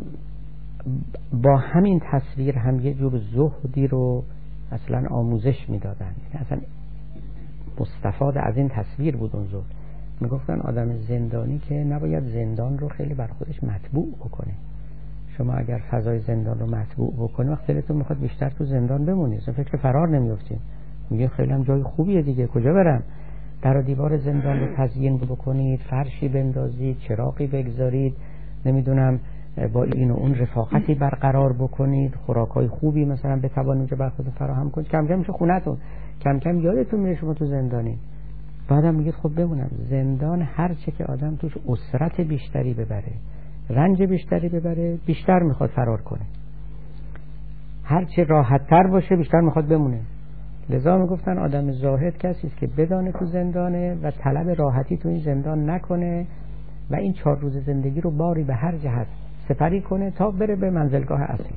[SPEAKER 2] با همین تصویر هم یه جور زهدی رو اصلا آموزش میدادن. یعنی اصلا مستفاد از این تصویر بود اون زهد. میگفتن آدم زندانی که نباید زندان رو خیلی بر خودش مطبوع بکنه. شما اگر فضای زندان رو مطبوع بکنه، وقت دلتون میخواد بیشتر تو زندان بمونید، اصلا فکر فرار نمیافتین. میگه خیلی هم جای خوبیه دیگه، کجا برم؟ در و دیوار زندان رو تزیین بکنید، فرشی بندازید، چراغی بگذارید، نمیدونم با این و اون رفاقتی برقرار بکنید، خوراکای خوبی مثلا بتوانید اونجا بر خودتون فراهم کنید، کم کم میشه خونتون، کم کم یادتون میره شما تو زندانی. بعدم میگید خب بمونم. زندان هر چه که آدم توش اسرت بیشتری ببره، رنج بیشتری ببره، بیشتر میخواد فرار کنه. هر چه راحت تر باشه بیشتر میخواد بمونه. لذا میگفتن آدم زاهد کسی است که بدانه تو زندانه و طلب راحتی تو این زندان نکنه و این 4 روز زندگی رو باری به هر جهت سپری کنه تا بره به منزلگاه اصلی.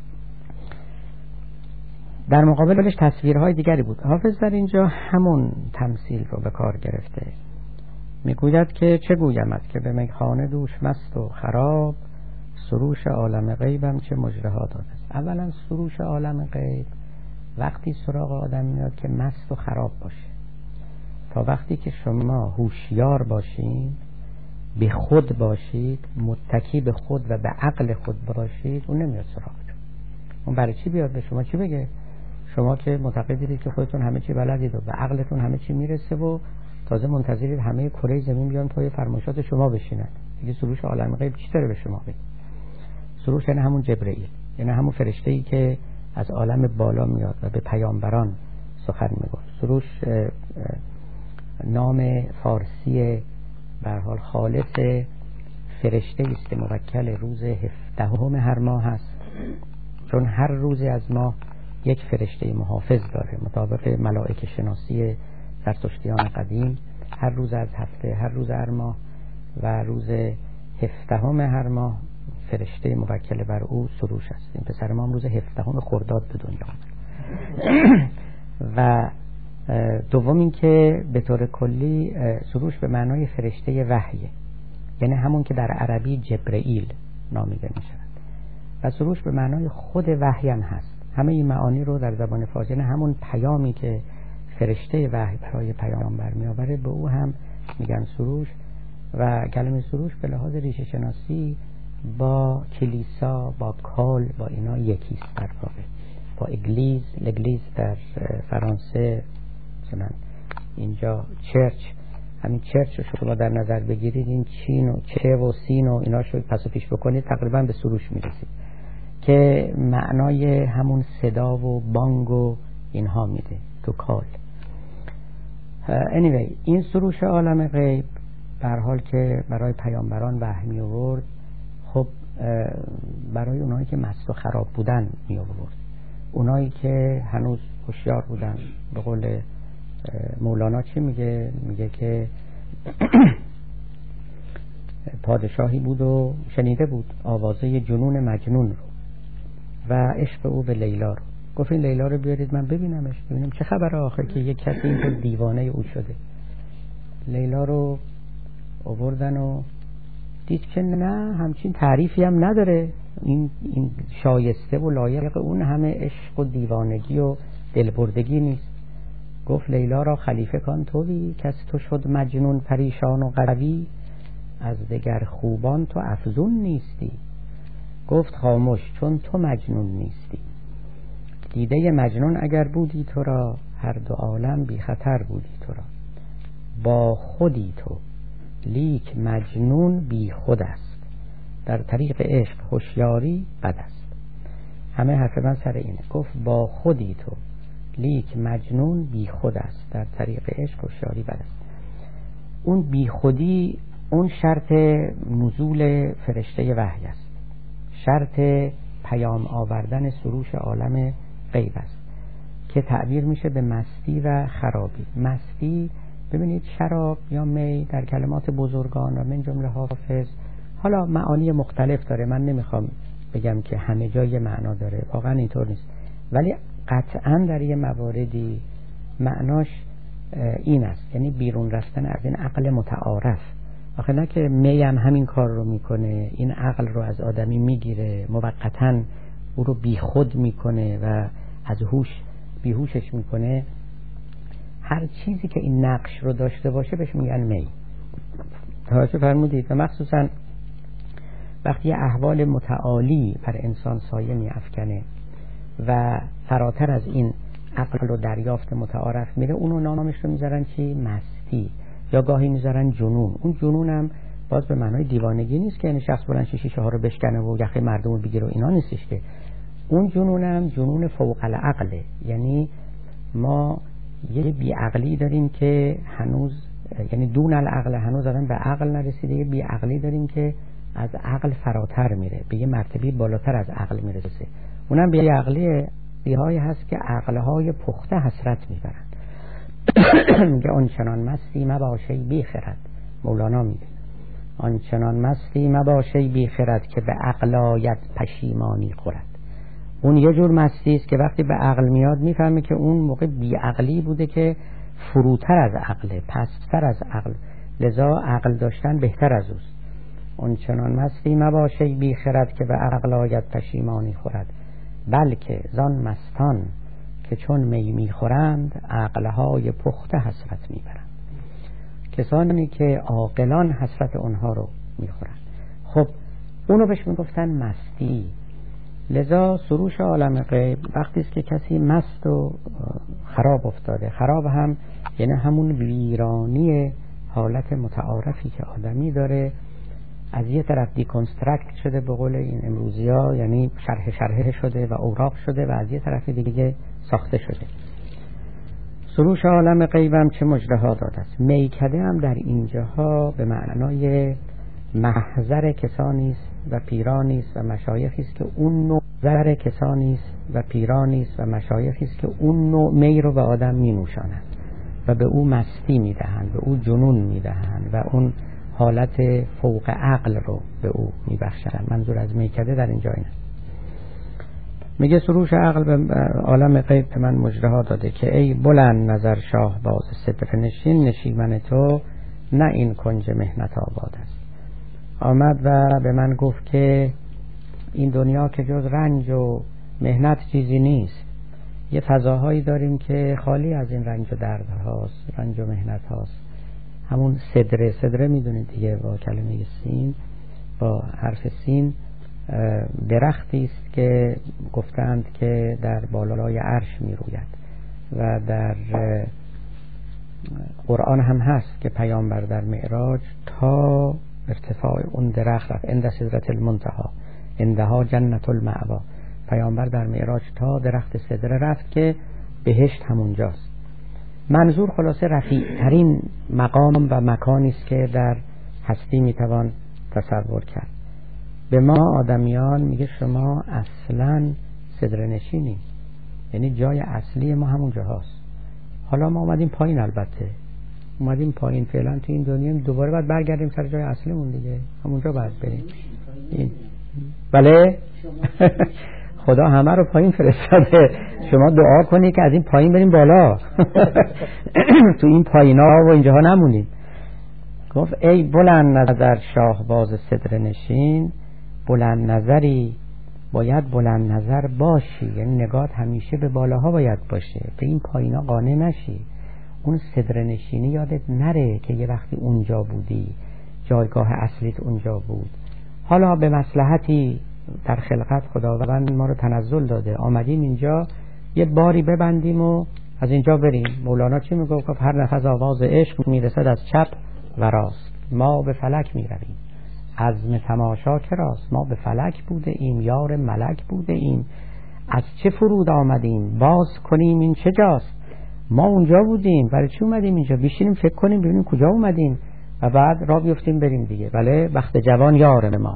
[SPEAKER 2] در مقابلش تصویرهای دیگری بود. حافظ در اینجا همون تمثیل رو به کار گرفته. میگوید که چه گویمت که به میخانه دوش مست و خراب، سروش عالم غیبم چه مژده ها داده است. اولا سروش عالم غیب وقتی سراغ آدم میاد که مست و خراب باشه. تا وقتی که شما هوشیار باشین، به خود باشید، متکی به خود و به عقل خود باشید، اون نمیاد سراغتون. اون برای چی بیاد به شما چی بگه؟ شما که معتقدید که خودتون همه چی بلدید و به عقلتون همه چی میرسه و تازه منتظرید همه کره زمین بیان پای فرمایشات شما بشینن. دیگه سروش عالم غیب چی داره به شما بگه؟ سروش یعنی همون جبرئیل، یعنی همون فرشته‌ای که از عالم بالا میاد و به پیامبران سخن میگه. سروش نام فارسی به هر حال خالص فرشته است که موکل روز 17 هر ماه هست، چون هر روزی از ماه یک فرشته محافظ داره. مطابق ملائکه شناسی زرتشتیان قدیم هر روز از هفته، هر روز هر ماه و روز 17 هر ماه فرشته موکل بر او سروش است. این پسر ما هم روز 17 خرداد به دنیا و دوم این که به طور کلی سروش به معنای فرشته وحیه، یعنی همون که در عربی جبرئیل نامیده می شود و سروش به معنای خود وحی هم هست. همه این معانی رو در زبان فارسی، یعنی همون پیامی که فرشته وحی برای پیامبر می آوره به او هم میگن سروش. و کلمه سروش به لحاظ ریشه شناسی با کلیسا، با کال، با اینا یکیست در واقع. با اگلیز در فرانسه مثلا اینجا چرچ، همین چرچ رو شما در نظر بگیرید، این چین و چه و سین و اینا شو پس و پیش بکنید تقریبا به سروش میرسید که معنای همون صدا و بانگ و اینها میده تو کال. anyway این سروش عالم غیب به هر حال که برای پیامبران وحی می آورد، خب برای اونایی که مست و خراب بودن می آورد، اونایی که هنوز هوشیار بودن. به قول مولانا چی میگه؟ میگه که پادشاهی بود و شنیده بود آوازه جنون مجنون رو و عشق او به لیلا رو. گفت این لیلا رو بیارید من ببینمش، ببینم چه خبره آخر که یک کسی اینطور دیوانه او شده. لیلا رو آوردن و دید که نه، همچین تعریفی هم نداره، این شایسته و لایق اون همه عشق و دیوانگی و دلبردگی نیست. گفت لیلا را خلیفه کن تویی، کس تو شد مجنون پریشان و قوی، از دگر خوبان تو افزون نیستی. گفت خاموش چون تو مجنون نیستی، دیده مجنون اگر بودی تو را، هر دو عالم بی خطر بودی تو را. با خودی تو لیک مجنون بی خود است، در طریق عشق هوشیاری بد است. همه حرف من سر اینه. گفت با خودی تو لیک مجنون بی خود است، در طریق عشق هوشیاری بد است. اون بی خودی اون شرط نزول فرشته وحی است، شرط پیام آوردن سروش عالم غیب است که تعبیر میشه به مستی و خرابی. مستی ببینید شراب یا می در کلمات بزرگان و من جمله حافظ حالا معانی مختلف داره، من نمیخوام بگم که همه جای معنا داره، واقعا اینطور نیست، ولی قطعا در یه مواردی معناش این است، یعنی بیرون رفتن از این عقل متعارف. آخه نه که می هم همین کار رو میکنه، این عقل رو از آدمی میگیره، موقتاً او رو بی خود میکنه و از هوش بیهوشش میکنه. هر چیزی که این نقش رو داشته باشه بهش میگن می. توجه فرمودید؟ و مخصوصا وقتی احوال متعالی بر انسان سایه میافکنه و فراتر از این عقل و دریافت متعارف میره، اونو نامش رو میذارن چی؟ مستی، یا گاهی میذارن جنون. اون جنون هم باز به معنای دیوانگی نیست که این شخص بلند شیشه ها رو بشکنه و یخه مردم رو بگیره و اینا نیستش که. اون جنون هم جنون فوق العقله، یعنی ما یه بیعقلی داریم که هنوز، یعنی دون العقل، هنوز آدم به عقل نرسیده، یه بیعقلی داریم که از عقل فراتر میره، به یه مرتبه بالاتر از عقل میرسه. اونم بیعقلیه هایی هست که عقلهای پخته حسرت میبرند. میگه آن چنان مستی مباشه بی خرد. مولانا میگه آن چنان مستی مباشه بی خرد که به عقل آید پشیمانی خورد. اون یه جور مستی است که وقتی به عقل میاد میفهمه که اون موقع بی عقلی بوده که فروتر از عقله، پستر از عقل، لذا عقل داشتن بهتر از اوست. اون چنان مستی مباشه بی خرد که به عقل آید پشیمانی خورد، بلکه زان مستان که چون می میخورند عقلهای پخته حسرت میبرند. کسانی که عاقلان حسرت اونها رو میخورند. خب اونو بهش میگفتن مستی. لذا سروش عالم غیب وقتی است که کسی مست و خراب افتاده، خراب هم یعنی همون ویرانی حالت متعارفی که آدمی داره، از یه طرف دیکونسترکت شده به قول این امروزی ها، یعنی شرح شده و اوراق شده، و از یه طرف دیگه ساخته شده. سروش عالم غیبم چه مژده ها داده است. میکده هم در اینجاها به معنای محضر کسانی است و پیرانی است و مشایخی است که اون نوع زر کسانی است و پیرانی است و مشایخی است که اون نوع می رو به آدم می نوشانند و به او مستی می دهند، به او جنون می دهند و اون حالت فوق عقل رو به او می بخشند. منظور از میکده در اینجا اینه. میگه سروش عقل به عالم غیب به من مژده ها داده که ای بلند نظر شاه باز صدر نشین، نشیمن تو نه این کنج مهنت آباد است. آمد و به من گفت که این دنیا که جز رنج و مهنت چیزی نیست. یه فضاهایی داریم که خالی از این رنج و درد هاست، رنج و مهنت هاست. همون صدره میدونید دیگه، با کلمه سین، با حرف سین، درختی است که گفتند که در بالای عرش می روید و در قرآن هم هست که پیامبر در معراج تا ارتفاع اون درخت رفت، عند سدرة المنتهی عندها جنت المأوا. پیامبر در معراج تا درخت سدره رفت که بهشت همونجاست. منظور خلاصه رفیع ترین مقام و مکانی است که در هستی میتوان تصور کرد. به ما آدمیان میگه شما اصلا سدره نشینی، یعنی جای اصلی ما همونجا هست. حالا ما اومدیم پایین، البته اومدیم پایین فعلا تو این دنیا، دوباره باید برگردیم سر جای اصلیمون دیگه، همونجا باید بریم. بله خدا همه رو پایین فرستاده، شما دعا کنی که از این پایین بریم بالا. تو این پایینا و اینجاها نمونیم. گفت ای بلند نظر شاه باز صدر نشین، بلند نظری باید بلند نظر باشی، یعنی نگات همیشه به بالاها باید باشه، به این پایینا قانع نشی. اون صدر نشینی یادت نره که یه وقتی اونجا بودی، جایگاه اصلیت اونجا بود. حالا به مصلحتی در خلقت خداوند ما رو تنزل داده، آمدیم اینجا یه باری ببندیم و از اینجا بریم. مولانا چی میگه؟ گفت هر نفس آواز عشق میرسد از چپ و راست، ما به فلک میرویم. عزم تماشا کراست، ما به فلک بوده ایم، یار ملک بوده ایم. از چه فرود آمدیم باز کنیم این چه جاست. ما اونجا بودیم، برای چی اومدیم اینجا؟ بشینیم فکر کنیم ببینیم کجا اومدیم و بعد راه بیفتیم بریم دیگه. بله بخت جوان یار ما،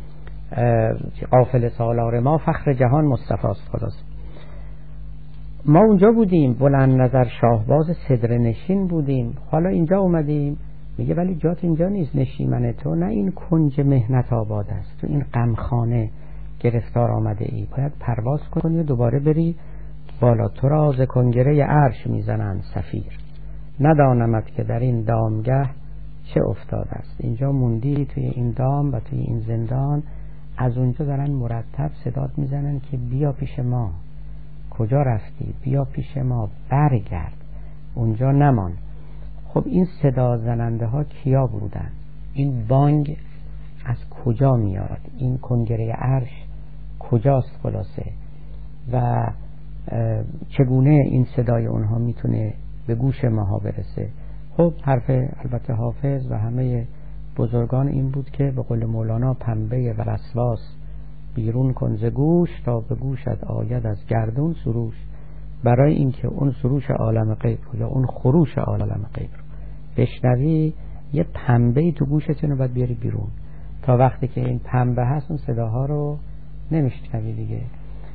[SPEAKER 2] قافل سالار ما، فخر جهان مصطفی است. خلاص ما اونجا بودیم، بلند نظر شاهباز صدر نشین بودیم، حالا اینجا اومدیم. میگه ولی جات اینجا نیست، نشیمن تو نه این کنج مهنت آباد است. تو این غمخانه گرفتار آمده ای، باید پرواز کنی و دوباره بری بالا. تو را ز کنگره عرش میزنند صفیر، ندانمت که در این دامگه چه افتاده است. اینجا موندی توی این دام و توی این زندان، از اونجا دارن مرتب صدات میزنن که بیا پیش ما، کجا رفتی؟ بیا پیش ما، برگرد، اونجا نمان. خب این صدا زننده ها کیا بودن؟ این بانگ از کجا میاد؟ این کنگره عرش کجاست خلاصه؟ و چگونه این صدای اونها میتونه به گوش ماها برسه؟ خب حرف البته حافظ و همه بزرگان این بود که به قول مولانا پنبه و وسواس بیرون کن ز گوش، تا به گوشت آید از گردون سروش. برای اینکه اون سروش عالم غیب یا اون خروش عالم غیب رو بشنوی، یه پنبه تو گوشت رو باید بیاری بیرون. تا وقتی که این پنبه هست اون صداها رو نمیشنوی دیگه.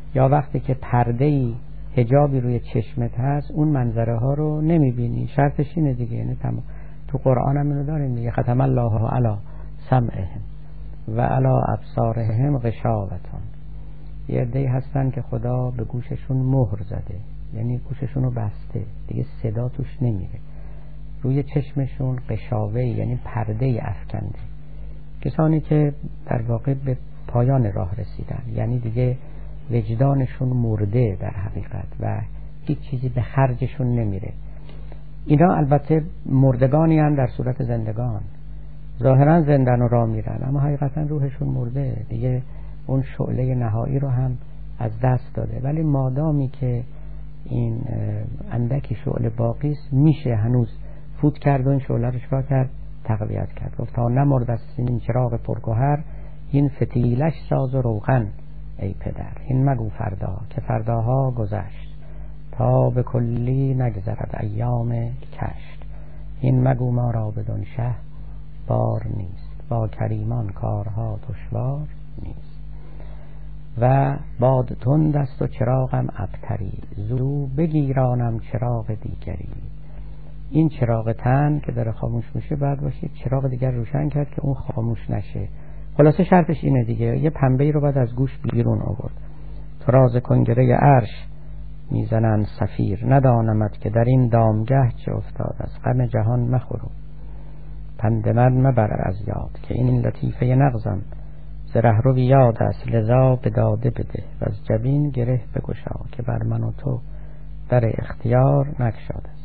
[SPEAKER 2] یا وقتی که پرده‌ای حجابی روی چشمت هست اون منظره ها رو نمیبینی. شرطش اینه دیگه، یعنی تمام. تو قرآن هم اینو داریم دیگه، ختم الله علی سمعهم و علی ابصارهم غشاوتون. یه عده‌ای هستن که خدا به گوششون مهر زده، یعنی گوششون رو بسته دیگه صدا توش نمیره. روی چشمشون غشاوه، یعنی پرده افکنده. کسانی که در واقع به پایان راه رسیدن، یعنی دیگه وجدانشون مرده در حقیقت و هیچ چیزی به خرجشون نمیره. اینا البته مردگانی هم در صورت زندگان، ظاهرا زندن و راه میرن اما حقیقتا روحشون مرده دیگه، اون شعله نهایی رو هم از دست داده. ولی مادامی که این اندکی شعله باقی است میشه هنوز فوت کرد و این شعله رو چکار کرد؟ تقویت کرد. گفت تا نمرد از این چراغ پرگوهر، این فتیلش ساز و روغن ای پدر. این مگو فردا که فرداها گذشت، تا به کلی نگذرد ایام کشت. این مگو ما را بدون شه بار نیست، با کریمان کارها دشوار نیست. و باد تند است و چراغم ابتری، زو بگیرانم چراغ دیگری. این چراغ تن که داره خاموش میشه بعد باشه چراغ دیگر روشن کرد که اون خاموش نشه. خلاصه شرطش اینه دیگه، یه پنبه‌ای رو بعد از گوش بیرون آورد. تو راز کنگره عرش میزنن صفیر، ندانمت که در این دامگه چه افتاد، از غم جهان مخورو پند من مبر از یاد. که این لطیفه نغزم ز رهرو یاد است، لذا به داده بده و از جبین گره بگشا، که بر من و تو در اختیار نگشاد است.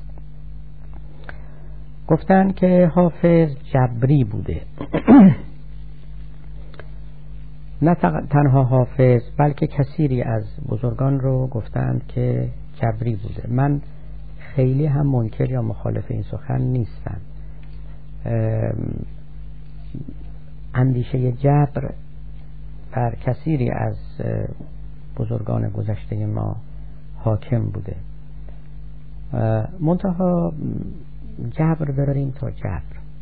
[SPEAKER 2] گفتن که حافظ جبری بوده. نه تنها حافظ بلکه کثیری از بزرگان رو گفتند که جبری بوده. من خیلی هم منکر یا مخالف این سخن نیستم. اندیشه جبر بر کثیری از بزرگان گذشته ما حاکم بوده. منتها جبر براریم تا جبر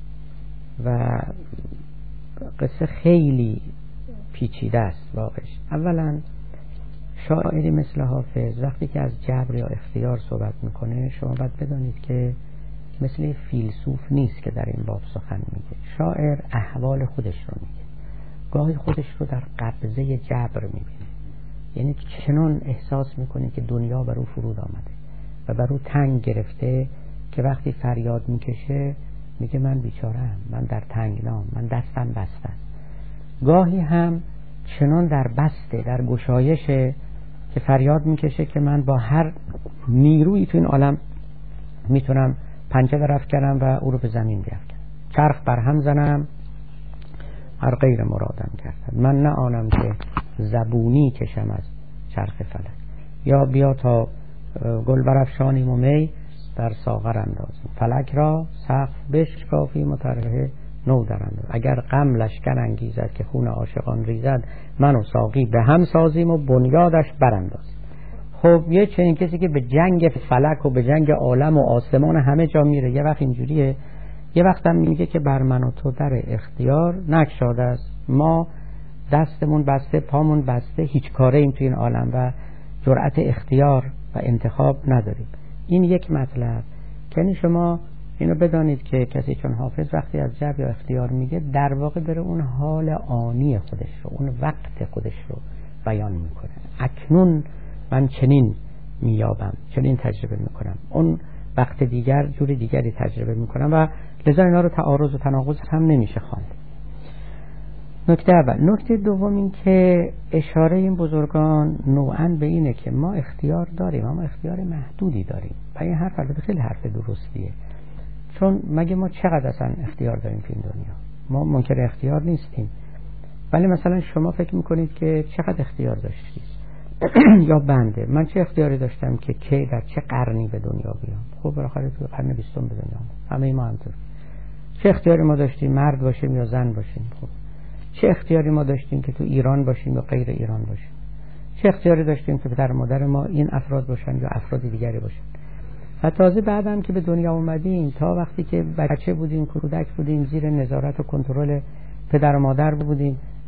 [SPEAKER 2] و قصه خیلی پیچیده است واقعش. اولا شاعری مثل حافظ وقتی که از جبر یا اختیار صحبت میکنه شما باید بدانید که مثل فیلسوف نیست که در این باب سخن میگه. شاعر احوال خودش رو میگه، گاهی خودش رو در قبضه جبر میبینه، یعنی چنان احساس میکنه که دنیا بر او فرود آمده و بر او تنگ گرفته که وقتی فریاد میکشه میگه من بیچاره‌ام، من در تنگنام، من دستم بسته. گاهی هم چنان در بسته، در گشایشه که فریاد میکشه که من با هر نیرویی تو این عالم میتونم پنجه درف کنم و او رو به زمین بیفکنم، چرخ برهم زنم هر غیر مرادم کردم. من نه آنم که زبونی کشم از چرخ فلک، یا بیا تا گل برافشانیم و می در ساغر اندازیم، فلک را سقف بشکافیم و طرح نو در اندازیم. اگر غم لشکر انگیزد که خون عاشقان ریزد، من و ساقی به هم سازیم و بنیادش براندازیم. خب یه چنین کسی که به جنگ فلک و به جنگ عالم و آسمان همه جا میره، یه وقت اینجوریه، یه وقت هم میگه که بر من و تو در اختیار نگشاده است، ما دستمون بسته، پامون بسته، هیچ کاره ایم توی این عالم و جرأت اختیار و انتخاب نداریم. این یک مطلب. یعنی شما اینو بدانید که کسی چون حافظ وقتی از جبر یا اختیار میگه در واقع داره اون حال آنی خودش رو، اون وقت خودش رو بیان میکنه. اکنون من چنین میابم، چنین تجربه میکنم، اون وقت دیگر جور دیگری تجربه میکنم و لذا اینا رو تعارض و تناقض هم نمیشه خواند. نکته اول. نکته دوم این که اشاره این بزرگان نوعاً به اینه که ما اختیار داریم اما اختیار محدودی داریم و این حرف البته خیلی حرف درستیه، چون مگه ما چقدر اصلا اختیار داریم تو این دنیا؟ ما منکر اختیار نیستیم، ولی مثلا شما فکر میکنید که چقدر اختیار داشتید یا بنده من چه اختیاری داشتم که کی در چه قرنی به دنیا بیام؟ خب بالاخره تو قرن 20 به دنیا همه ما همینطور. چه اختیاری ما داشتیم مرد باشیم یا زن باشیم؟ خب چه اختیاری ما داشتیم که تو ایران باشیم یا غیر ایران باشیم؟ چه اختیاری داشتیم که پدر مادر ما این افراد باشن یا افراد دیگری باشن؟ و تازه بعدم که به دنیا اومدیم تا وقتی که بچه بودیم، کودک بودیم، زیر نظارت و کنترل پدر و مادر بودیم،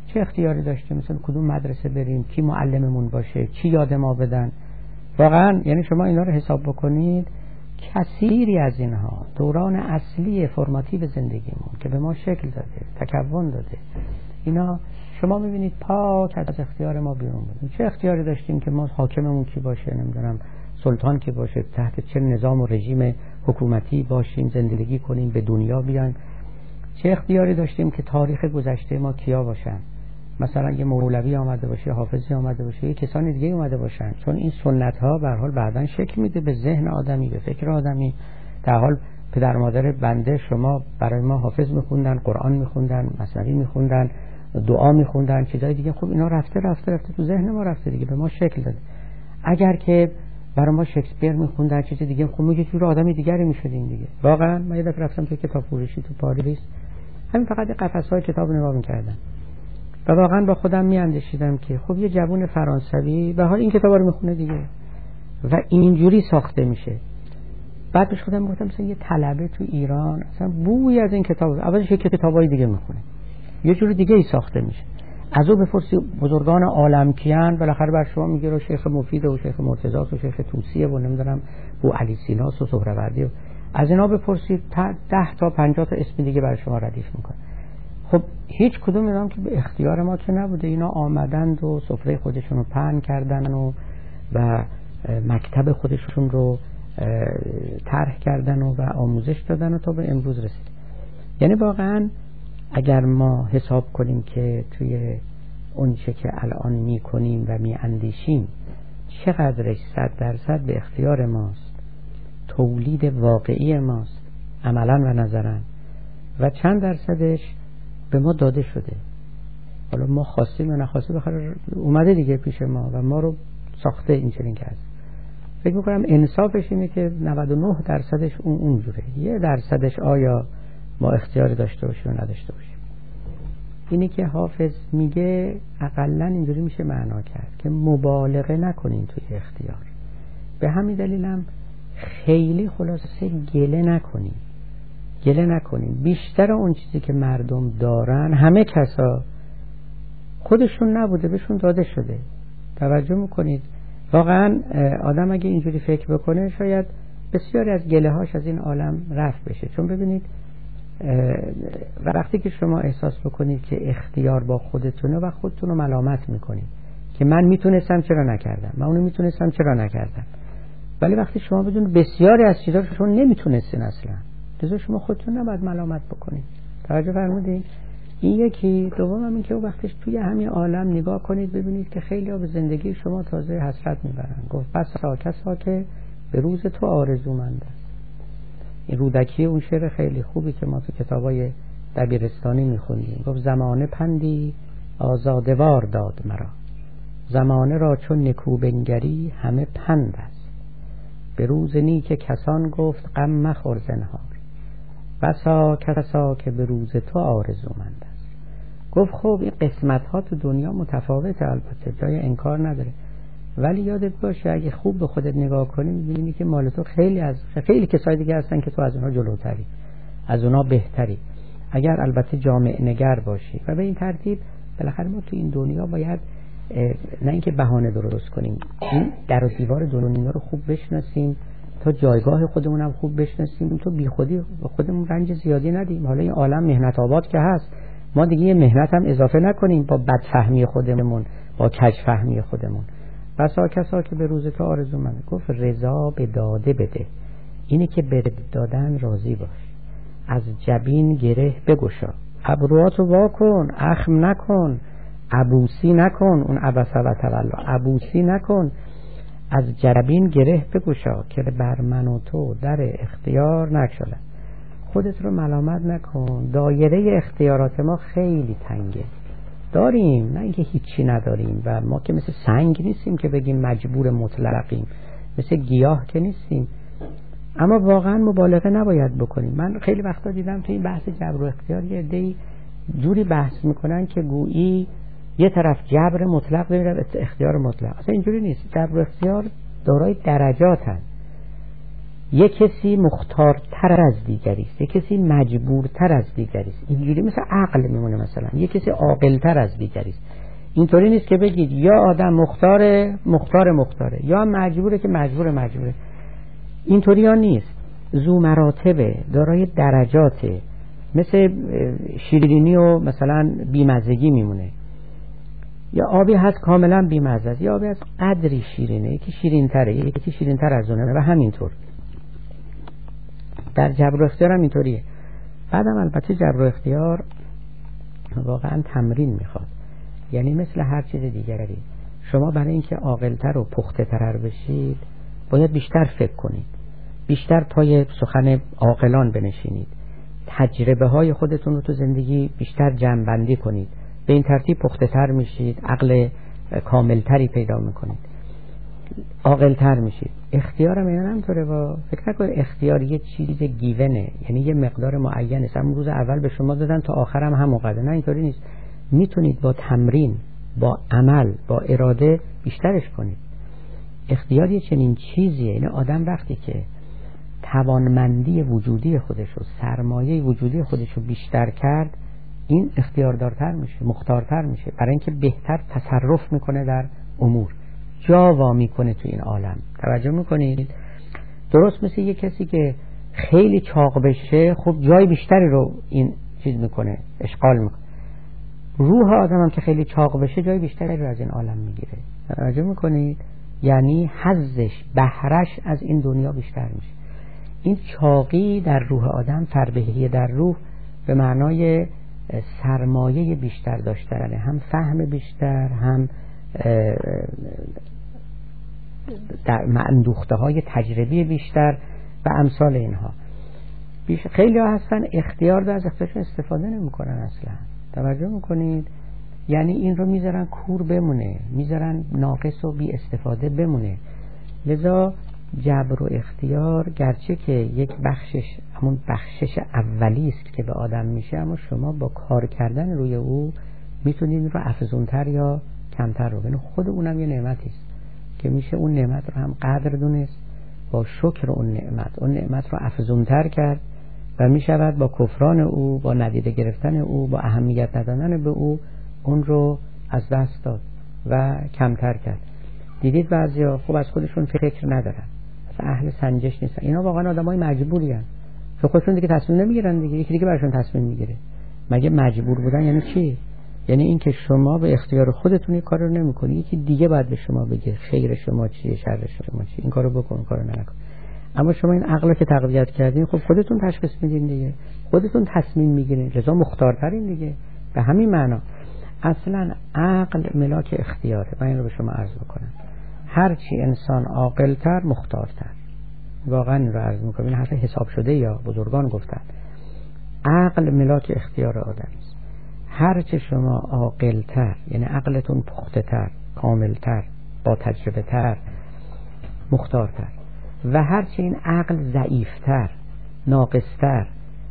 [SPEAKER 2] چه اختیاری داشتیم، مثلا کدوم مدرسه بریم، کی معلممون باشه، چی یاد ما بدن. واقعا یعنی شما اینا رو حساب بکنید، کثیری از اینها دوران اصلی فرماتیو زندگیمون که به ما شکل داده، تکون داده، اینا شما میبینید پاک از اختیار ما بیرون بودیم. چه اختیاری داشتیم که ما حاکممون کی باشه، نمیدونم سلطان کی باشه، تحت چه نظام و رژیم حکومتی باشیم، زندگی کنیم، به دنیا بیایم. چه اختیاری داشتیم که تاریخ گذشته ما کیا باشن، مثلا یه مولوی آمده باشه، حافظی آمده باشه، یه کسان دیگه اومده باشن، چون این سنت ها به هر حال بعداً شکل میده به ذهن آدمی، به فکر آدمی. در حال پدر مادر بنده شما برای ما حافظ میخوندن، قرآن میخوندن، مثنوی میخوندن، دعا میخوندن، چیزای دیگه. خب اینا رفته تو ذهن ما رفته دیگه، به ما شکل داده. اگر که برای ما شکسپیر میخوندن چیز دیگه، خب ما یه جور آدمی دیگری میشدیم دیگه. واقعا من یه دفعه رفتم تو کتاب فروشی تو پاریس، همین فقط قفس‌های کتاب نگاه می‌کردم و واقعا با خودم میاندیشیدم که خب یه جوون فرانسوی به حال این کتابا رو میخونه دیگه و اینجوری ساخته میشه. بعد پیش خودم گفتم مثلا یه طلبه تو ایران اصلا بوی از این کتاب، اولش یه کتابای دیگه میخونه، یه جور دیگه ای ساخته میشه. از او بپرسی بزرگان عالم کیان، بالاخره بر شما میگه رو شیخ مفید و شیخ مرتضی و شیخ طوسی و نمیدونم بو علی سیناس و سهروردی و از اینا بپرسید 10 تا 50 تا اسم دیگه برای شما ردیف میکنه. خب هیچ کدوم اینا که به اختیار ما که نبوده، اینا آمدند و سفره خودشون رو پهن کردن و مکتب خودشون رو طرح کردن و آموزش دادن و تا به امروز رسید. یعنی واقعا اگر ما حساب کنیم که توی اون چه که الان می کنیم و می اندیشیم چقدرش 100% به اختیار ماست، تولید واقعی ماست عملا و نظرا، و چند درصدش به ما داده شده. حالا ما خواستیم یا نخواستیم بخاطر اومده دیگه پیش ما و ما رو ساخته این چنین که هست. فکر میکنم انصافش اینه که 99% اونجوره، 1% آیا ما اختیار داشته باشیم و نداشته باشیم. اینی که حافظ میگه اقلن اینجوری میشه معنا کرد که مبالغه نکنین توی اختیار. به همین دلیلم خیلی خلاصه گله نکنین. بیشتر اون چیزی که مردم دارن همه کسا خودشون نبوده، بهشون داده شده. توجه میکنید واقعا آدم اگه اینجوری فکر بکنه شاید بسیاری از گله هاش از این عالم رفع بشه. چون ببینید وقتی که شما احساس بکنید که اختیار با خودتونه و خودتون رو ملامت میکنید که من میتونستم چرا نکردم، من اونو میتونستم چرا نکردم. ولی وقتی شما بدون بسیاری از چیزا رو شما نمیتونستین اصلا، لذا شما خودتون نباید ملامت بکنید. توجه فرمودید؟ این یکی. دوم هم این که وقتش توی همین عالم نگاه کنید ببینید که خیلی ها به زندگی شما تازه حسرت میبرن. گفت بس کسا که به روز تو آرزومند است. این رودکی اون شعر خیلی خوبی که ما تو کتابای دبیرستانی میخونیم. گفت زمانه پندی آزادوار داد مرا، زمانه را چون نکو بنگری همه پند است. به روز نیک کسان گفت غم مخور زنهار، بسا کسا که به روز تو آرزومند است. گفت خب این قسمت ها تو دنیا متفاوته، البته جای انکار نداره، ولی یادت باشه اگه خوب به خودت نگاه کنی می‌بینی که مال تو خیلی کسای دیگه هستن که تو از اونها جلوتری، از اونها بهتری، اگر البته جامع نگر باشی. و به این ترتیب بالاخره ما تو این دنیا باید نه اینکه بهانه درست کنیم، این در و دیوار دنیا رو خوب بشناسیم تا جایگاه خودمون هم خوب بشناسیم، تو بی خودی خودمون رنج زیادی ندیم. حالا این عالم مهنت آباد که هست، ما دیگه مهنت هم اضافه نکنیم با بدفهمی خودمون، با کجفهمی خودمون. بسا کسا که به روز تو آرزومند. گفت رضا به داده بده، اینه که به دادن راضی باش، از جبین گره بگشا، ابرواتو واکن، اخم نکن، عبوسی نکن، اون عبس و تولا، عبوسی نکن، از جبین گره بگشا که بر من و تو در اختیار نگشاده. خودت رو ملامت نکن، دایره اختیارات ما خیلی تنگه، داریم نه اینکه هیچی نداریم، و ما که مثل سنگ نیستیم که بگیم مجبور مطلقیم، مثل گیاه که نیستیم. اما واقعا مبالغه نباید بکنیم. من خیلی وقتا دیدم تو این بحث جبر و اختیار یه عده‌ای جوری بحث میکنن که گویی یه طرف جبر مطلق بمیره اختیار مطلق. اصلا اینجوری نیست. جبر و اختیار دارای درجاتن. یک کسی مختارتر از دیگری است، یک کسی مجبورتر از دیگری است. اینجوری مثل عقل میمونه. مثلا یک کسی عاقلتر از دیگری است. اینطوری نیست که بگید یا آدم مختاره یا مجبوره که مجبوره. اینطوری ها نیست. ذو مراتبه، دارای درجاته. مثل شیرینی و مثلا بیمزگی میمونه. یا آبی هست کاملا بیمزه است، یا آبی هست قدری شیرینه، یکی شیرین‌تره، یکی شیرین‌تر از اونه و همینطور. در جبر و اختیار هم اینطوریه. بعدم البته جبر و اختیار واقعا تمرین میخواد. یعنی مثل هر چیز دیگری شما برای اینکه عاقل‌تر و پخته‌تر بشید باید بیشتر فکر کنید، بیشتر پای سخن عاقلان بنشینید، تجربه های خودتون رو تو زندگی بیشتر جمع‌بندی کنید. به این ترتیب پخته‌تر میشید، عقل کاملتری پیدا میکنید، عاقل‌تر میشید. اختیارم اینا همینطوره. با فکر نکنید اختیار یه چیز گیونه، یعنی یه مقدار معینه. همون روز اول به شما دادن تا آخرم همونقدر. نه، اینطوری نیست. میتونید با تمرین، با عمل، با اراده بیشترش کنید. اختیار یه چنین چیزیه. یعنی آدم وقتی که توانمندی وجودی خودش و سرمایه وجودی خودش رو بیشتر کرد، این اختیاردارتر میشه، مختارتر میشه، برای اینکه بهتر تصرف میکنه در امور، جا وا میکنه تو این عالم. توجه میکنید؟ درست مثل یه کسی که خیلی چاق بشه، خب جای بیشتری رو این چیز میکنه، اشغال میکنه. روح آدم هم که خیلی چاق بشه جای بیشتری رو از این عالم میگیره. توجه میکنید؟ یعنی حظش، بهرش از این دنیا بیشتر میشه. این چاقی در روح آدم، فربهی در روح، به معنای سرمایه بیشتر داشتن، هم فهم بیشتر، هم در اندوخته های تجربی بیشتر و امثال اینها. خیلی ها هستن اختیار دارن، از اختیارشون استفاده نمی کنن اصلا. توجه میکنید؟ یعنی این رو میذارن کور بمونه، میذارن ناقص و بی استفاده بمونه. لذا جبر و اختیار گرچه که یک بخشش همون بخشش اولی است که به آدم میشه، اما شما با کار کردن روی او میتونید رو افزونتر یا کمتر رو ببینید. خود اونم یه نعمتی است که میشه اون نعمت رو هم قدر دونست، با شکر اون نعمت رو افزونتر کرد و میشود با کفران او، با ندیده گرفتن او، با اهمیت ندادن به او، اون رو از دست داد و کمتر کرد. دیدید بعضیا خوب از خودشون فکر ندارن، اهل سنجش نیستن. اینا واقعا آدمای مجبوری ان، چون خودشون دیگه تصمیم نمیگیرن دیگه، یکی دیگه براشون تصمیم میگیره. مگه مجبور بودن یعنی چی؟ یعنی این که شما به اختیار خودتون این کارو نمیکنی، یکی دیگه باید به شما بگه خیر شما چیه، شر شما چیه، این کارو بکن، کارو نکن. اما شما این عقل رو که تقویت کردین، خب خودتون تشخیص میدین دیگه، خودتون تصمیم میگیرین، لذا مختارترین دیگه. به همین معنا اصلا عقل ملاک اختیاره. من این رو به شما عرض بکنم، هرچی انسان عاقل‌تر مختارتر. واقعا این رو عرض میکنم، این حرف حساب شده یا بزرگان گفتن. عقل ملاک اختیار آدم است. هرچه شما عاقل‌تر، یعنی عقلتون پخته‌تر، کامل‌تر، با تجربه‌تر، مختارتر، و هرچه این عقل ضعیفتر، ناقصتر،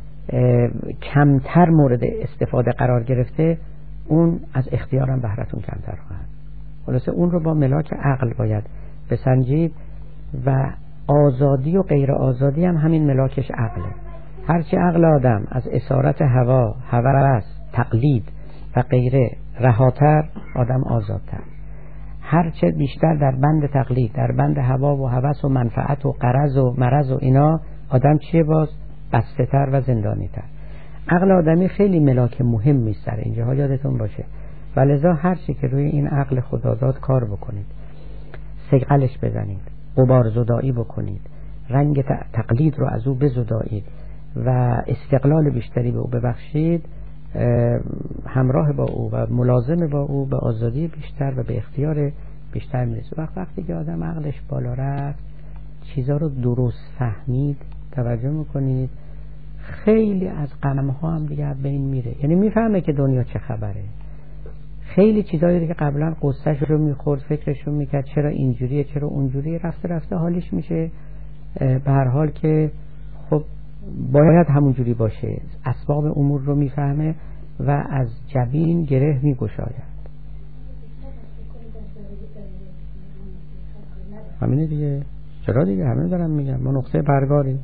[SPEAKER 2] کمتر مورد استفاده قرار گرفته، اون از اختیارم بهرتون کمتر خواهد. خلاصه اون رو با ملاک عقل باید بسنجید و آزادی و غیر آزادی هم همین ملاکش عقله. هرچی عقل آدم از اسارت هوا، هوس، تقلید و غیره رهاتر، آدم آزادتر. هرچه بیشتر در بند تقلید، در بند هوا و هوس و منفعت و غرض و مرض و اینا، آدم چیه؟ باز بسته تر و زندانی تر. عقل آدمی خیلی ملاک مهمی است در اینجاها، یادتون باشه. ولذا هر چی که روی این عقل خداداد کار بکنید، صقلش بزنید، غبار زدایی بکنید، رنگ تقلید رو از او بزدایید و استقلال بیشتری به او ببخشید، همراه با او و ملازم با او به آزادی بیشتر و به اختیار بیشتر میرسه. وقتی که آدم عقلش بالا رفت، چیزا رو درست فهمید، توجه میکنید، خیلی از غم‌ها هم دیگه بین میره. یعنی میفهمه که دنیا چه خبره. خیلی چیزایی که قبلا قصه‌ش رو میخورد، فکرش رو میکرد چرا اینجوریه، چرا اونجوریه، رفته رفته حالش میشه به هر حال که خب باید همونجوری باشه. اسباب امور رو میفهمه و از جبین گره میگشاید. همینه دیگه. چرا دیگه همه دارم میگم ما نقطه برگاریم.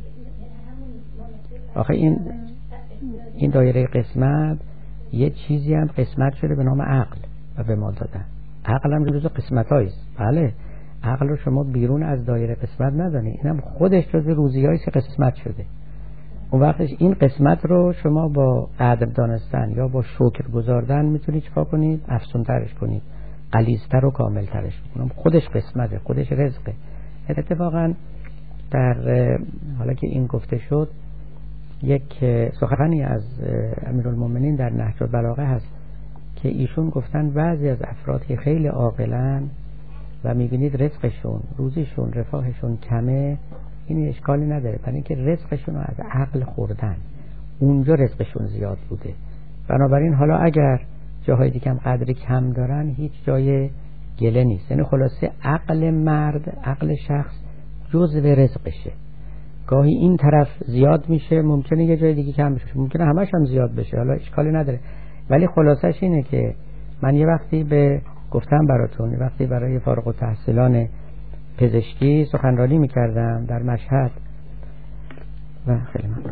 [SPEAKER 2] آخه این دایره قسمت یه چیزی هم قسمت شده به نام عقل و به ما دادن. عقل هم جزو قسمت‌هایی است. بله عقل رو شما بیرون از دایره قسمت ندانید، اینم خودش جزو روزی‌هایی که قسمت شده. اون وقتش این قسمت رو شما با قدر دانستن یا با شکر گذاردن میتونید چیکار کنید؟ افزون‌ترش کنید، غلیظتر و کامل‌ترش کنید. خودش قسمته، خودش رزقه. اتفاقا در حالا که این گفته شد یک سخنی از امیرالمومنین در نهج البلاغه هست که ایشون گفتن بعضی از افراد که خیلی عاقلن و میبینید رزقشون، روزیشون، رفاهشون کمه، این اشکالی نداره، برای اینکه رزقشون رو از عقل خوردن، اونجا رزقشون زیاد بوده. بنابراین حالا اگر جاهای دیگه هم قدری کم دارن هیچ جای گله نیست. یعنی خلاصه عقل مرد، عقل شخص جزء رزقشه. گاهی این طرف زیاد میشه، ممکنه یه جای دیگه کم بشه، ممکنه همش هم زیاد بشه، حالا اشکالی نداره. ولی خلاصش اینه که من یه وقتی گفتم براتون، یه وقتی برای فارغ التحصیلان پزشکی سخنرانی میکردم در مشهد و خیلی ممنون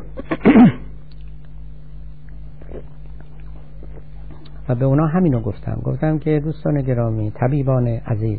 [SPEAKER 2] و به اونا همینو گفتم که دوستان گرامی، طبیبان عزیز،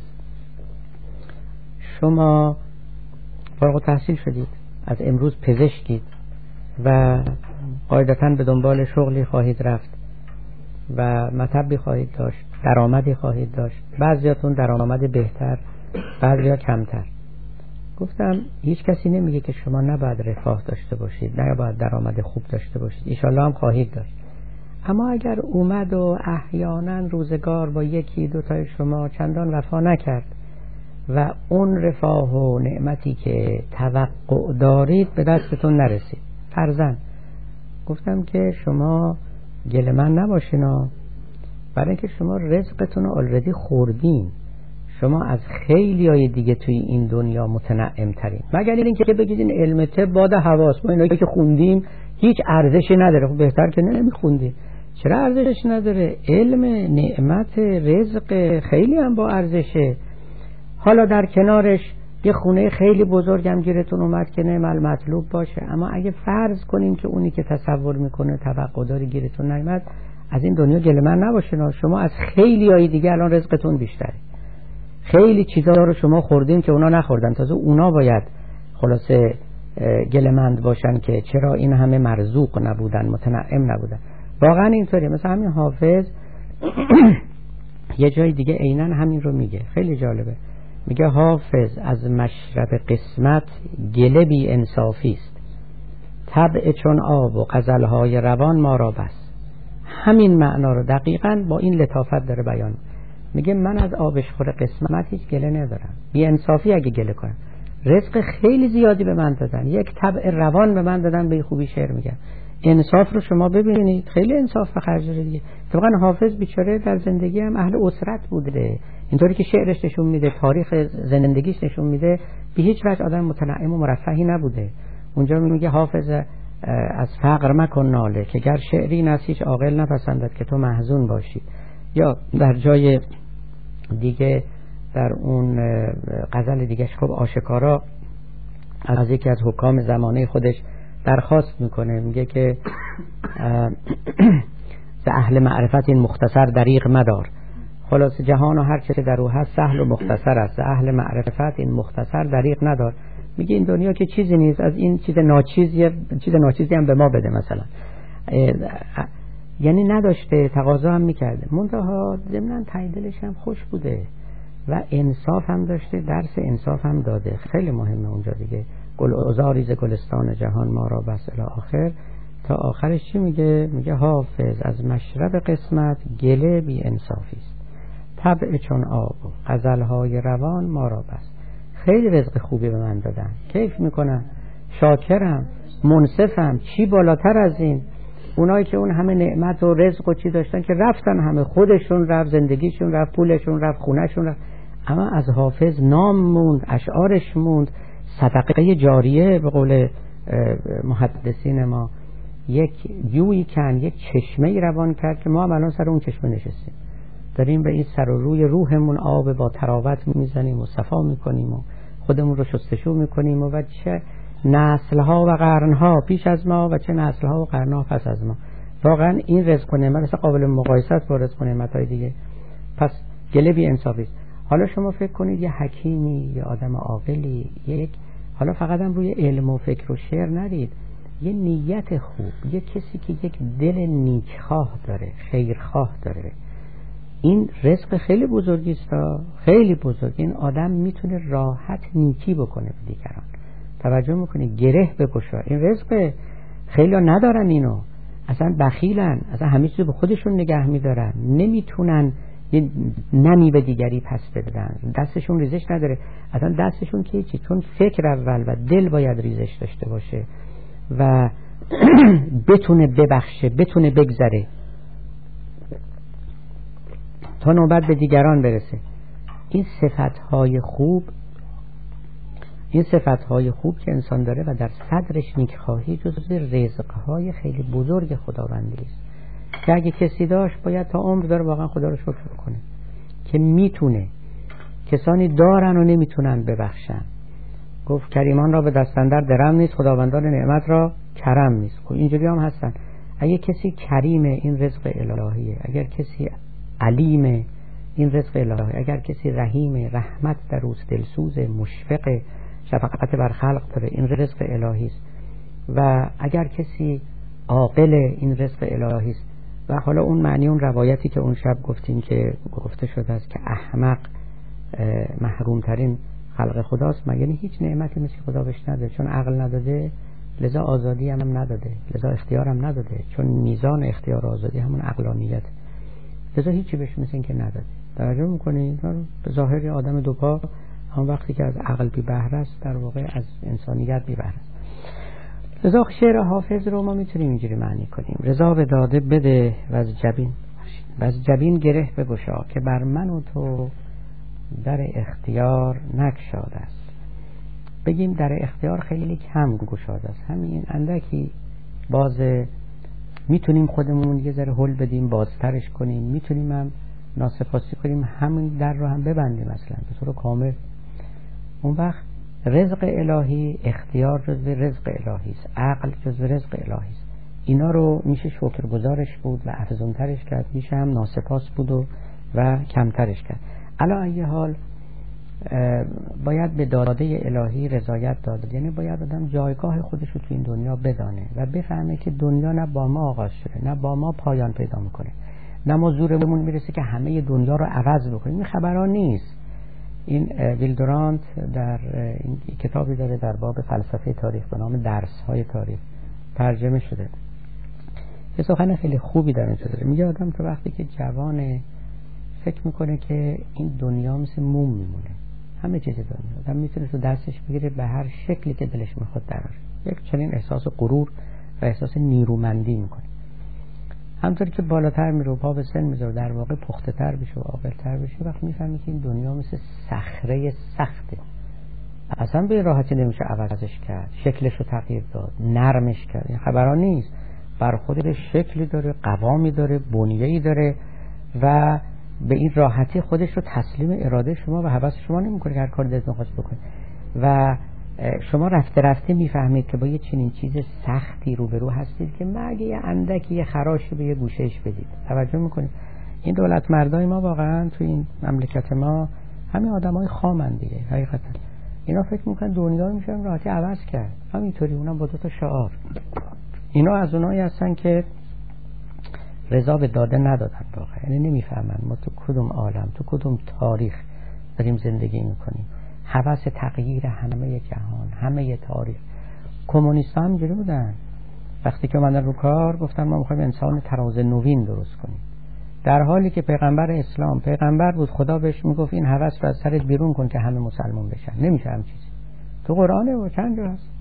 [SPEAKER 2] شما فارغ التحصیل شدید، از امروز پزشکید و قاعدتاً به دنبال شغلی خواهید رفت و مطبی خواهید داشت، درآمدی خواهید داشت، بعضیاتون درآمد بهتر، بعضیا کمتر. گفتم هیچ کسی نمیگه که شما نباید رفاه داشته باشید، نه باید درآمد خوب داشته باشید، انشالله هم خواهید داشت. اما اگر اومد و احیانا روزگار با یکی دو تای شما چندان وفا نکرد و اون رفاه و نعمتی که توقع دارید به دستتون نرسید، فرضاً گفتم که شما گله من نباشینا، برای اینکه شما رزقتون رو already خوردین. شما از خیلی های دیگه توی این دنیا متنعم ترین، مگر اینکه بگید این علم طب باد حواس، ما اینایی که خوندیم هیچ ارزشی نداره. خب بهتر که نمیخوندیم. چرا ارزشش نداره؟ علم، نعمت، رزق خیلی هم با ارزشه. حالا در کنارش یه خونه خیلی بزرگم گیرتون اومد که نعم المطلوب باشه، اما اگه فرض کنیم که اونی که تصور میکنه توقع داری گیرتون نیامد، از این دنیا گله من نباشین. شما از خیلی های دیگه الان رزقتون بیشتره. خیلی چیزا رو شما خوردین که اونا نخوردن، تازه اونا باید خلاصه گله‌مند باشن که چرا این همه مرزوق نبودن، متنعم نبودن. واقعا اینطوریه. مثلا همین حافظ یه جای دیگه عیناً همین رو میگه، خیلی جالبه. میگه حافظ از مشرب قسمت گله بی انصافی است، طبع چون آب و غزلهای روان ما را بس. همین معنا رو دقیقاً با این لطافت داره بیان. میگه من از آبشخور قسمت هیچ گله ندارم، بی انصافی اگه گله کنم. رزق خیلی زیادی به من دادن، یک طبع روان به من دادن، به خوبی شعر میگم. انصاف رو شما ببینید، خیلی انصاف به خرج دیگه. طبعا حافظ بیچاره در زندگی هم اهل اسرت بوده، اینطوری که شعرش نشون میده، تاریخ زندگیش نشون میده، به هیچ وجه آدم متنعم و مرفهی نبوده. اونجا میگه حافظ از فقر مکن ناله، که گر شعری نسیج عاقل نپسندد که تو محزون باشی. یا در جای دیگه در اون غزل دیگه خب آشکارا از یکی از حکام زمانه خودش درخواست میکنه، میگه که ز اهل معرفت این مختصر دریغ مدار. خلاص جهان و هر چه در او هست سهل و مختصر است، ز اهل معرفت این مختصر دریغ ندار. میگه این دنیا که چیزی نیست، از این چیز ناچیزی هم به ما بده مثلا. یعنی نداشته، تقاضا هم میکرده، منتها ضمناً ته دلش هم خوش بوده و انصاف هم داشته، درس انصاف هم داده. خیلی مهمه اونجا دیگه. گل عذاری ز گلستان جهان ما را بس الی آخر. تا آخرش چی میگه؟ میگه حافظ از مشرب قسمت گله بی انصافی است، طبع چون آب و غزلهای روان ما را بس. خیلی رزق خوبی به من دادن، کیف میکنم، شاکرم، منصفم. چی بالاتر از این؟ اونایی که اون همه نعمت و رزق و چی داشتن که رفتن، همه خودشون رفت، زندگیشون رفت، پولشون رفت، خونهشون رفت، اما از حافظ نام موند، اشعارش موند، صدقه جاریه به قول محدثین ما. یک جویی کن، یک چشمه روان کرد که ما هم الان سر اون چشمه نشستیم، داریم به این سر و روی روحمون آب با تراوت میزنیم و صفا میکنیم و خودمون رو شستشو میکنیم و چه نسل‌ها و قرن‌ها پیش از ما و چه نسل‌ها و قرن‌ها پس از ما. واقعا این رزق و نعمت اصلا قابل مقایسه است با رزق و نعمت‌های دیگه. پس گله بی انصافی است. حالا شما فکر کنید یه حکیمی، یه آدم عاقلی، حالا فقط هم روی علم و فکر و شعر ندید، یه نیت خوب، یه کسی که یک دل نیکخواه داره، خیرخواه داره، این رزق خیلی بزرگی است، خیلی بزرگ. این آدم میتونه راحت نیکی بکنه به دیگران. توجه میکنه، گره بگشا. این رزق خیلی ها ندارن، اینو اصلا بخیلن، اصلا همه چیز به خودشون نگه میدارن، نمیتونن یه نمی به دیگری پس بدن، دستشون ریزش نداره. اصلا دستشون که چی؟ چون فکر اول و دل باید ریزش داشته باشه و بتونه ببخشه، بتونه بگذره تا نوبت به دیگران برسه. این صفتهای خوب که انسان داره و در صدرش نیکخواهی جزو رزقهای خیلی بزرگ خداوندی است که اگه کسی داشت باید تا عمر داره واقعا خدا رو شکر کنه که میتونه. کسانی دارن و نمیتونن ببخشن. گفت کریمان را به دستندر درم نیست، خداوندان نعمت را کرم نیست. خب اینجوری هم هستن. اگه کسی کریمه این رزق الهیه، اگر کسی علیمه این رزق الهی، اگر کسی رحیمه رحمت در اوست، دلسوز، مشفق، شفقت بر خلق داره، این رزق الهی است. و اگر کسی عاقل این رزق الهی است. و حالا اون معنی اون روایتی که اون شب گفتیم که گفته شده است که احمق محروم ترین خلق خداست، مگر هیچ نعمتی مثل خدا بهش نداده. چون عقل نداده لذا آزادی هم نداده، لذا اختیار هم نداده، چون میزان اختیار و آزادی همون عقلانیت، لذا هیچی بهش مثل این که نداده. توجه میکنید؟ به ظاهر آدم دوپا هم وقتی که از عقل بی بهره است در واقع از انسانیت بی بهره است. لذا شعر حافظ رو ما میتونیم اینجوری معنی کنیم: رضا به داده بده و از جبین گره بگشا که بر من و تو در اختیار نگشاده است. بگیم در اختیار خیلی کم گشاده است، همین اندکی باز میتونیم خودمون یه ذره هل بدیم، بازترش کنیم، میتونیم هم ناسپاسی کنیم، همین در رو هم ببندیم اصلا به طور کامل. اون وقت رزق الهی، اختیار جزو رزق الهی است، عقل جزو رزق الهی است. اینا رو میشه شکرگزارش بود و افزونترش کرد، میشه هم ناسپاس بود و کمترش کرد. علی ای حال باید به داده الهی رضایت داد، یعنی باید آدم جایگاه خودش رو تو این دنیا بدانه و بفهمه که دنیا نه با ما آغاز شده نه با ما پایان پیدا میکنه، نه ما زورمون میرسه که همه دنیا رو عوض بکنیم. این خبران نیست. این ویلدورانت در این کتابی داره در باب فلسفه تاریخ به نام درس‌های تاریخ، ترجمه شده. یه سخن خیلی خوبی در اینجا داره. میگه آدم تو وقتی که جوانه فکر میکنه که این دنیا مثل موم میمونه، همه چیز دنیا آدم میتونه تو دستش بگیره به هر شکلی که دلش میخواد دراره. یک چنین احساس غرور و احساس نیرومندی میکنه. همطور که بالاتر میره و پا به سن میذاره در واقع پخته تر بشه و عاقل‌تر بشه، وقت میفهمی که این دنیا مثل صخره سخته، اصلا به راحتی نمیشه عوضش کرد، شکلش رو تغییر داد، نرمش کرد. این خبران نیست. بر خودش شکلی داره، قوامی داره، بنیه‌ای داره و به این راحتی خودش رو تسلیم اراده شما و هوس شما نمیکنه که هر کاری دلتون خواست بکنه. و شما رفته رفته میفهمید که با یه چنین چیز سختی روبرو هستید که مگه یه اندکی یه خراشی به یه گوشهش بدید. توجه میکنید؟ این دولت مردای ما واقعا تو این مملکت ما همین آدمای خامن دیگه. حقیقتا اینا فکر میکنن دنیا رو میشه راحتی عوض کرد. همینطوری اونم با دو تا شعار. اینا از اونایی هستن که رضا به داده ندادن واقعا، یعنی نمیفهمن ما تو کدوم عالم، تو کدوم تاریخ داریم زندگی میکنیم. هوس تغییر همه جهان، همه تاریخ. کمونیست‌ها هم اینجوری بودن. وقتی که اومدن رو کار گفتن ما میخوایم انسان تراز نوین درست کنیم، در حالی که پیغمبر اسلام پیغمبر بود، خدا بهش میگفت این هوس رو از سرت بیرون کن که همه مسلمان بشن. نمیشه هم چیزی. تو قرآنه و چند جا هست.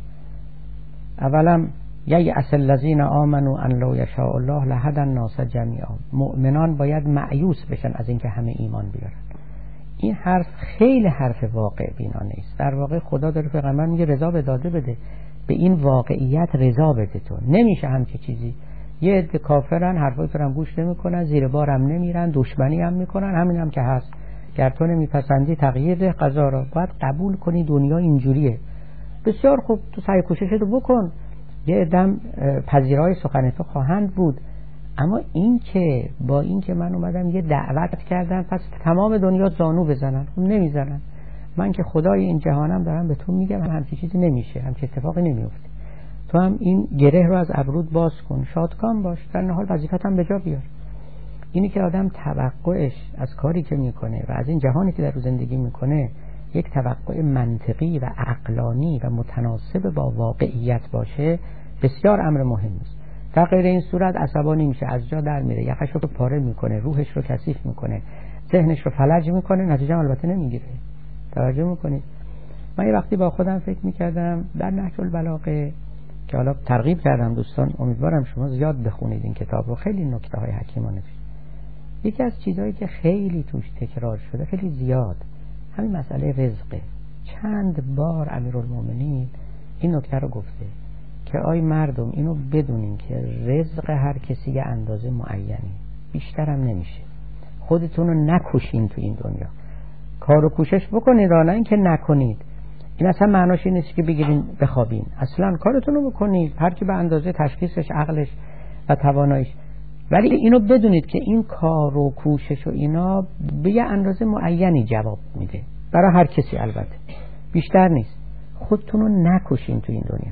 [SPEAKER 2] اولا یأس الذین آمنوا ان لو یشاء الله لهدی الناس جمیعا. مؤمنان باید مایوس بشن از اینکه همه ایمان بیارن. این حرف خیلی حرف واقع بینانه است. در واقع خدا داره پیغمبر میگه رضا به داده بده، به این واقعیت رضا بده. تو نمیشه همچی چیزی. یه عده کافرن، حرفای تو رو گوش نمیکنن، زیر بارم نمیرن، دشمنی هم میکنن، همین هم که هست. گر تو نمیپسندی تغییر ده قضا را. باید قبول کنی دنیا اینجوریه. بسیار خوب، تو سعی کوششتو بکن، یه عدم پذیرای سخن تو خواهند بود. اما این که با این که من اومدم یه دعوت کردم پس تمام دنیا زانو بزنن، خب نمیزنن. من که خدای این جهانم دارم به تو میگم همچین چیزی نمیشه، همچین اتفاقی نمیفته. تو هم این گره رو از ابرود باز کن، شادکام باش، در نهایت وظیفت هم به جا بیار. اینی که آدم توقعش از کاری که میکنه و از این جهانی که در رو زندگی میکنه یک توقع منطقی و عقلانی و متناسب با واقعیت باشه، بسیار امر مهمی است. در غیر این صورت عصبانی میشه، از جا در میره، یقش رو پاره میکنه، روحش رو کثیف میکنه، ذهنش رو فلج میکنه، نتیجه البته نمیگیره. توجه میکنید؟ من یه وقتی با خودم فکر میکردم در نهج البلاغه که حالا ترغیب کردم دوستان، امیدوارم شما زیاد بخونید این کتاب رو، خیلی نکته های حکیمانه است. یکی از چیزهایی که خیلی توش تکرار شده، خیلی زیاد، همین مسئله رزقه. چند بار امیرالمومنین این نکته رو گفته که آی مردم اینو بدونین که رزق هر کسی یه اندازه معینی، بیشترم نمیشه. خودتون رو نکشین تو این دنیا، کار و کوشش بکنید، نه اینکه نکنید. این اصلا معناش این نیست که بگیرین بخوابین، اصلا کارتون رو بکنید، هر کی به اندازه تشخیصش، عقلش و تواناییش. ولی اینو بدونید که این کار و کوشش و اینا به یه اندازه معینی جواب میده برای هر کسی، البته بیشتر نیست. خودتون رو نکشین تو این دنیا.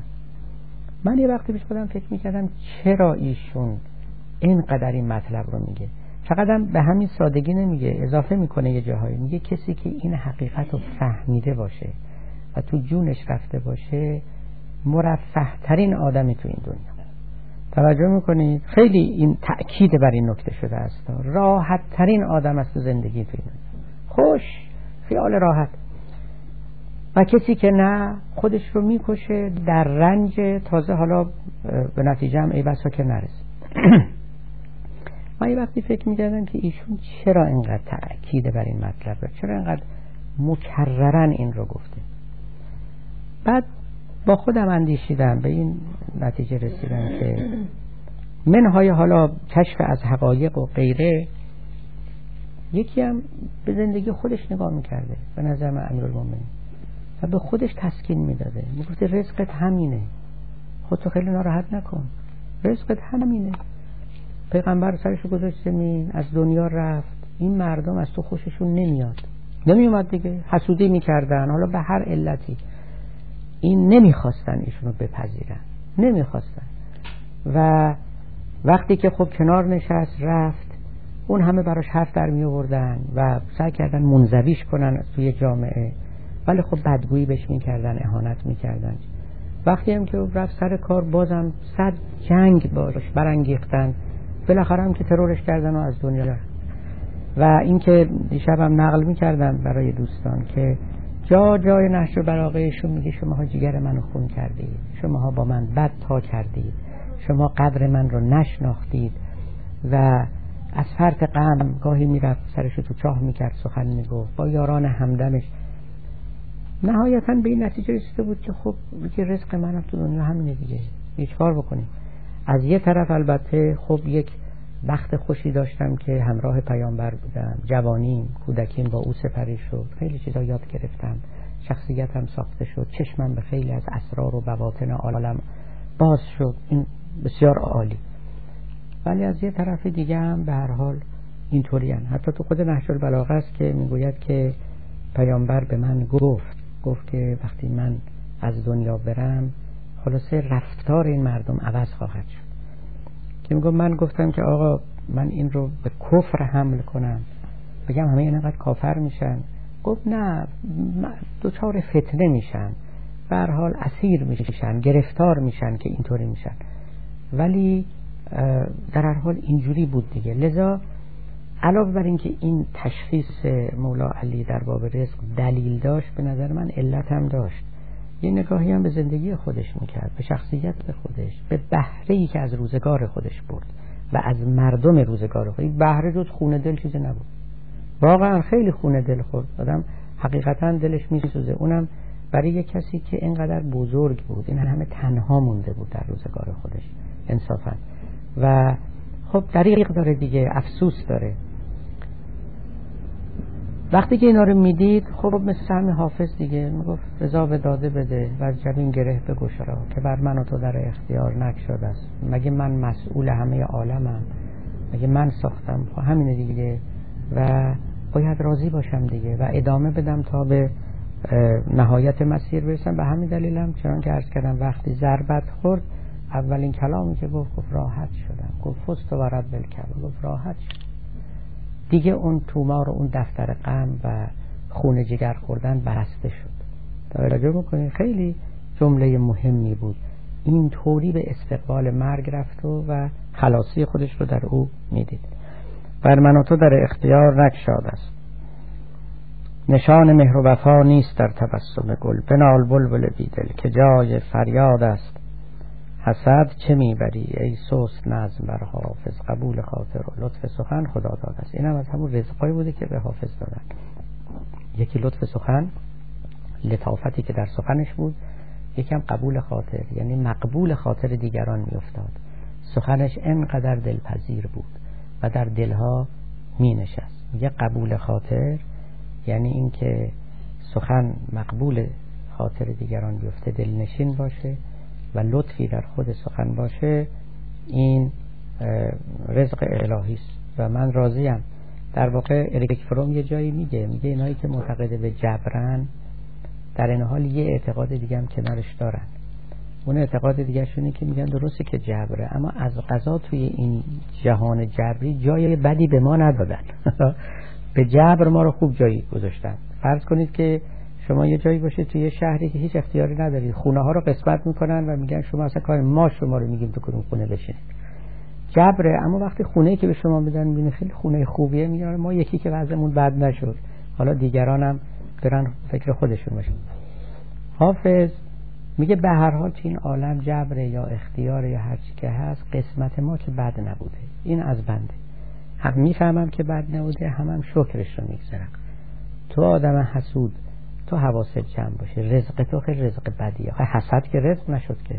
[SPEAKER 2] من یه وقتی پیش خودم فکر میکردم چرا ایشون اینقدر این مطلب رو میگه. فقط به همین سادگی نمیگه، اضافه میکنه یه جاهایی، میگه کسی که این حقیقت رو فهمیده باشه و تو جونش رفته باشه مرفه ترین آدمی تو این دنیا. توجه میکنید؟ خیلی این تأکید بر این نکته شده است، راحت ترین آدم است تو زندگی تو این دنیا، خوش، خیال راحت. و کسی که نه، خودش رو میکشه در رنج، تازه حالا به نتیجه هم ای بسا که نرسه. من یه وقتی فکر میکردم که ایشون چرا اینقدر تأکید بر این مطلب رو، چرا اینقدر مکررن این رو گفته. بعد با خودم اندیشیدم، به این نتیجه رسیدم که منهای حالا کشف از حقایق و غیره، یکی هم به زندگی خودش نگاه میکرده به نظر من امیرالمومنین و به خودش تسکین میداده، میگفته رزقت همینه، خودتو خیلی ناراحت نکن، رزقت همینه. پیغمبر سرشو گذاشت زمین، از دنیا رفت، این مردم از تو خوششون نمیومد دیگه، حسودی میکردن، حالا به هر علتی این نمیخواستن ایشونو بپذیرن، نمیخواستن. و وقتی که خب کنار نشست رفت، اون همه براش حرف در می آوردن و سعی کردن منزویش کنن توی جامعه، ولی خب بدگویی بهش میکردن، اهانت میکردن. وقتی هم که رفت سر کار، بازم 100 جنگ باش برانگیختن، بالاخره هم که ترورش کردن و از دنیا رفت. و این که دیشبم نقل میکردن برای دوستان که جای نهج البلاغه ایشون میگه شماها جگر منو خون کردید، شماها با من بد تا کردید، شما قدر من رو نشناختید. و از فرط غم گاهی میرفت سرشو تو چاه میکرد، سخن میگفت با یاران همدمش. نهایتا به این نتیجه رسیده بود که خب که رزق منم تو دنیا همینه دیگه، هیچ کار بکنیم. از یه طرف البته خب یک بخت خوشی داشتم که همراه پیامبر بودم، جوانیم، کودکیم با او سپری شد، خیلی چیزا یاد گرفتم، شخصیتم ساخته شد، چشمم به خیلی از اسرار و بواطن عالم باز شد، این بسیار عالی. ولی از یه طرف دیگه هم به هر حال اینطوری هن. حتی تو خود نهج البلاغه است که میگوید که پیامبر به من گفت که وقتی من از دنیا برم خلاصه رفتار این مردم عوض خواهد شد. که میگم من گفتم که آقا من این رو به کفر حمل کنم، بگم همه اینقدر کافر میشن؟ گفت نه، دوچار فتنه میشن، به هر حال اسیر میشن، گرفتار میشن که اینطوری میشن. ولی در هر حال اینجوری بود دیگه. لذا علاوه بر این که این تشخیص مولا علی در باب رزق دلیل داشت، به نظر من علت هم داشت. یه نگاهی هم به زندگی خودش میکرد، به شخصیت خودش، به بهره‌ای که از روزگار خودش برد و از مردم روزگار خودش. بهره جز خون دل چیزی نبود، واقعا خیلی خون دل خورد آدم، حقیقتا دلش میسوزه، اونم برای یک کسی که اینقدر بزرگ بود، این همه تنها مونده بود در روزگار خودش انصافا. و خب دریغ داره دیگه، افسوس داره. وقتی که اینا رو میدید خب مثل همین حافظ دیگه میگفت رضا به داده بده و از جبین گره بگشا که بر من و تو در اختیار نگشاده است. مگه من مسئول همه عالمم؟ مگه من ساختم؟ همینه دیگه و باید راضی باشم دیگه و ادامه بدم تا به نهایت مسیر برسم. به همین دلیلم چون که عرض کردم وقتی ضربت خورد اولین کلامی که گفت راحت شدم. گفت فست و رب الکعبه. گفت راحت شد دیگه. اون تومار و اون دفتر غم و خون جگر خوردن بسته شد. توجه بکنید خیلی جمله مهمی بود. این طوری به استقبال مرگ رفت و خلاصی خودش رو در او میدید. بر من و تو در اختیار نگشاده است. نشان مهر و وفا نیست در تبسم گل. بنال بلبل بیدل که جای فریاد است. حسد چه میبری ای سست نظم بر حافظ. قبول خاطر و لطف سخن خدا داده است. این هم از همون رزقایی بوده که به حافظ دادن. یکی لطف سخن، لطافتی که در سخنش بود. یکم قبول خاطر، یعنی مقبول خاطر دیگران میافتاد. سخنش انقدر دلپذیر بود و در دلها می نشست. میگه قبول خاطر یعنی این که سخن مقبول خاطر دیگران بیفته، دلنشین باشه و لطفی در خود سخن باشه. این رزق الهی است و من راضیم. در واقع اریک فروم یه جایی میگه اینایی که معتقد به جبرن در این حال یه اعتقاد دیگه هم کنارش دارن. اون اعتقاد دیگه شونه که میگن درسته که جبره، اما از قضا توی این جهان جبری جای بدی به ما ندادن. به جبر ما رو خوب جایی گذاشتن. فرض کنید که شما یه جایی باشه توی شهری که هیچ اختیاری ندارید، خونه ها رو قسمت میکنن و میگن شما اصلا کار ما شما رو میگیم تو کدوم خونه بشینید. جبره. اما وقتی خونه‌ای که به شما میدن میبینه خیلی خونه خوبیه، میگن ما یکی که وضعمون بد نشد، حالا دیگرانم برن فکر خودشون باشن. حافظ میگه به هر حال تو این عالم جبره یا اختیار یا هر چی که هست، قسمت ما که بد نبوده. این از بنده. هم میفهمم که بد نبوده، هم شکرش رو میگذارم. تو آدم حسود، تو حواست جمع باشه. رزق تو خیلی رزق بدیه. حسد که رزق نشد که.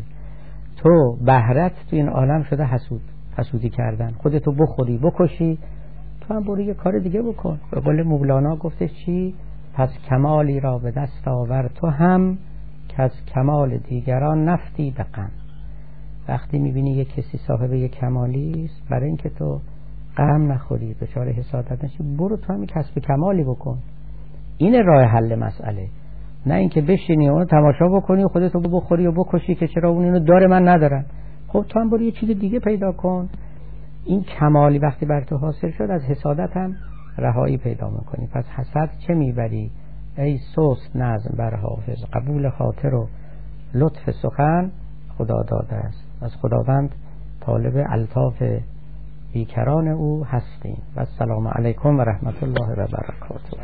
[SPEAKER 2] تو بهرت تو این عالم شده حسودی کردن. خودتو بخوری بکشی، تو هم برو یه کار دیگه بکن. به قول مولانا گفته چی؟ پس کمالی را به دست آور تو هم، که از کمال دیگران نفتی به غم. وقتی میبینی یک کسی صاحب یک کمالی است، برای اینکه تو غم نخوری، دچار حسادت نشی، برو تو هم کسب کمالی بکن. این راه حل مسئله. نه اینکه بشینی اونو تماشا بکنی و خودتو بخوری و بکشی که چرا اون اینو داره من ندارم. خب تو هم برو یه چیز دیگه پیدا کن. این کمالی وقتی بر تو حاصل شد، از حسادت هم رهایی پیدا میکنی. پس حسد چه میبری ای سست نظم بر حافظ. قبول خاطر و لطف سخن خدا داده است. از خداوند طالب الطاف بیکران او هستیم. و السلام علیکم و رحمت الله و برکاته.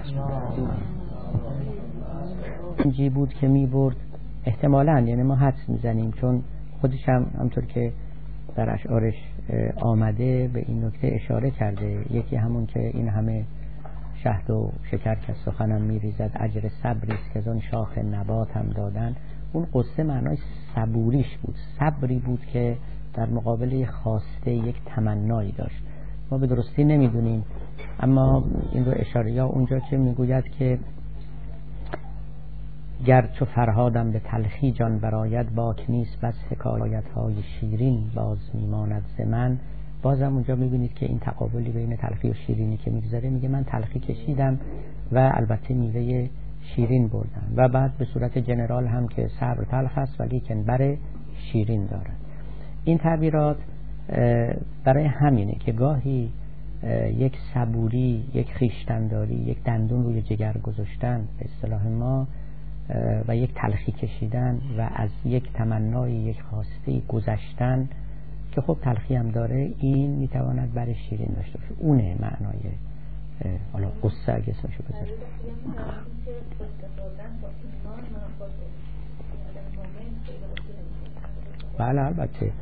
[SPEAKER 2] اینجی بود که میبرد احتمالاً، یعنی ما حدس میزنیم، چون خودش هم همطور که در اشعارش آمده به این نکته اشاره کرده. یکی همون که این همه شهد و شکر که سخنم میریزد، اجر صبری است که از اون شاخ نبات هم دادن. اون قصه معنای صبوریش بود، صبری بود که در مقابل خواسته یک تمنایی داشت. ما به درستی نمیدونیم، اما این رو اشاره یا اونجا چه میگوید که گرچه فرهادم به تلخی جان براید، باک نیست بس حکایت های شیرین باز میماند ز من. بازم اونجا میبینید که این تقابلی بین تلخی و شیرینی که میگذاره، میگه من تلخی کشیدم و البته میوه شیرین بردم. و بعد به صورت جنرال هم که صبر تلخ است ولی کنبر شیرین دارد. این تعبیرات برای همینه که گاهی یک صبوری، یک خویشتنداری، یک دندون روی جگر گذاشتن به اصطلاح ما و یک تلخی کشیدن و از یک تمنای، یک خواسته گذشتن که خب تلخی هم داره، این میتواند برای شیرین داشته باشه. اونه معنای حالا قصه اگه اسمشو بذاریم. بله البته.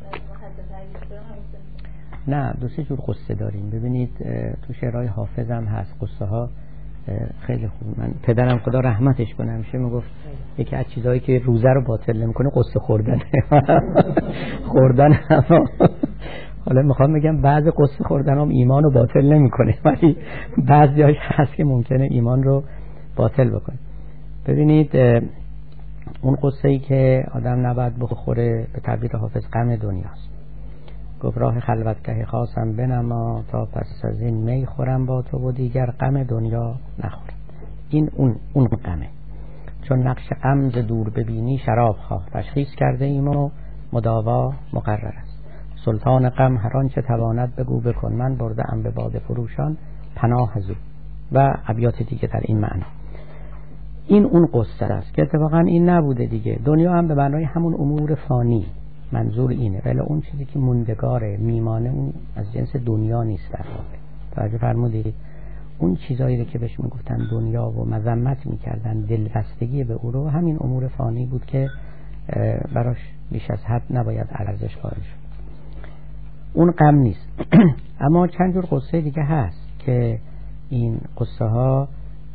[SPEAKER 2] نه دو سه جور قصه داریم. ببینید تو شعرهای حافظ هم هست قصه ها خیلی خوب. من پدرم خدا رحمتش کنه همیشه میگفت یکی از چیزایی که روزه رو باطل نمیکنه قصه خوردن. خوردن حالا میخوام بگم بعض قصه خوردن هم ایمان رو باطل نمیکنه، ولی بعضیاش هست که ممکنه ایمان رو باطل بکنه. ببینید اون قصه ای که آدم نباید بخوره به تعبیر حافظ غم دنیاست. گفت راه خلوتگه خواستم بنما، تا پس از این می خورم با تو و دیگر غم دنیا نخورم. این اون غمه، چون نقش غم ز دور ببینی شراب خواه، تشخیص کرده ایم و مداوا مقرر است. سلطان غم هر آنچه تواند بگو بکن، من برده ام به باده فروشان پناه از او. و ابیات دیگه در این معنا. این اون قصه است که اتفاقا این نبوده دیگه. دنیا هم به معنای همون امور فانی منظور اینه، ولی اون چیزی که موندگاره میمانه اون از جنس دنیا نیست. در واقع توجه فرمودید؟ اون چیزایی که بهش میگفتن دنیا و مذمت میکردن دلبستگی به او رو، همین امور فانی بود که براش بیش از حد نباید ارزش قائل شد. اون غم نیست. اما چند جور قصه دیگه هست که این قصه ها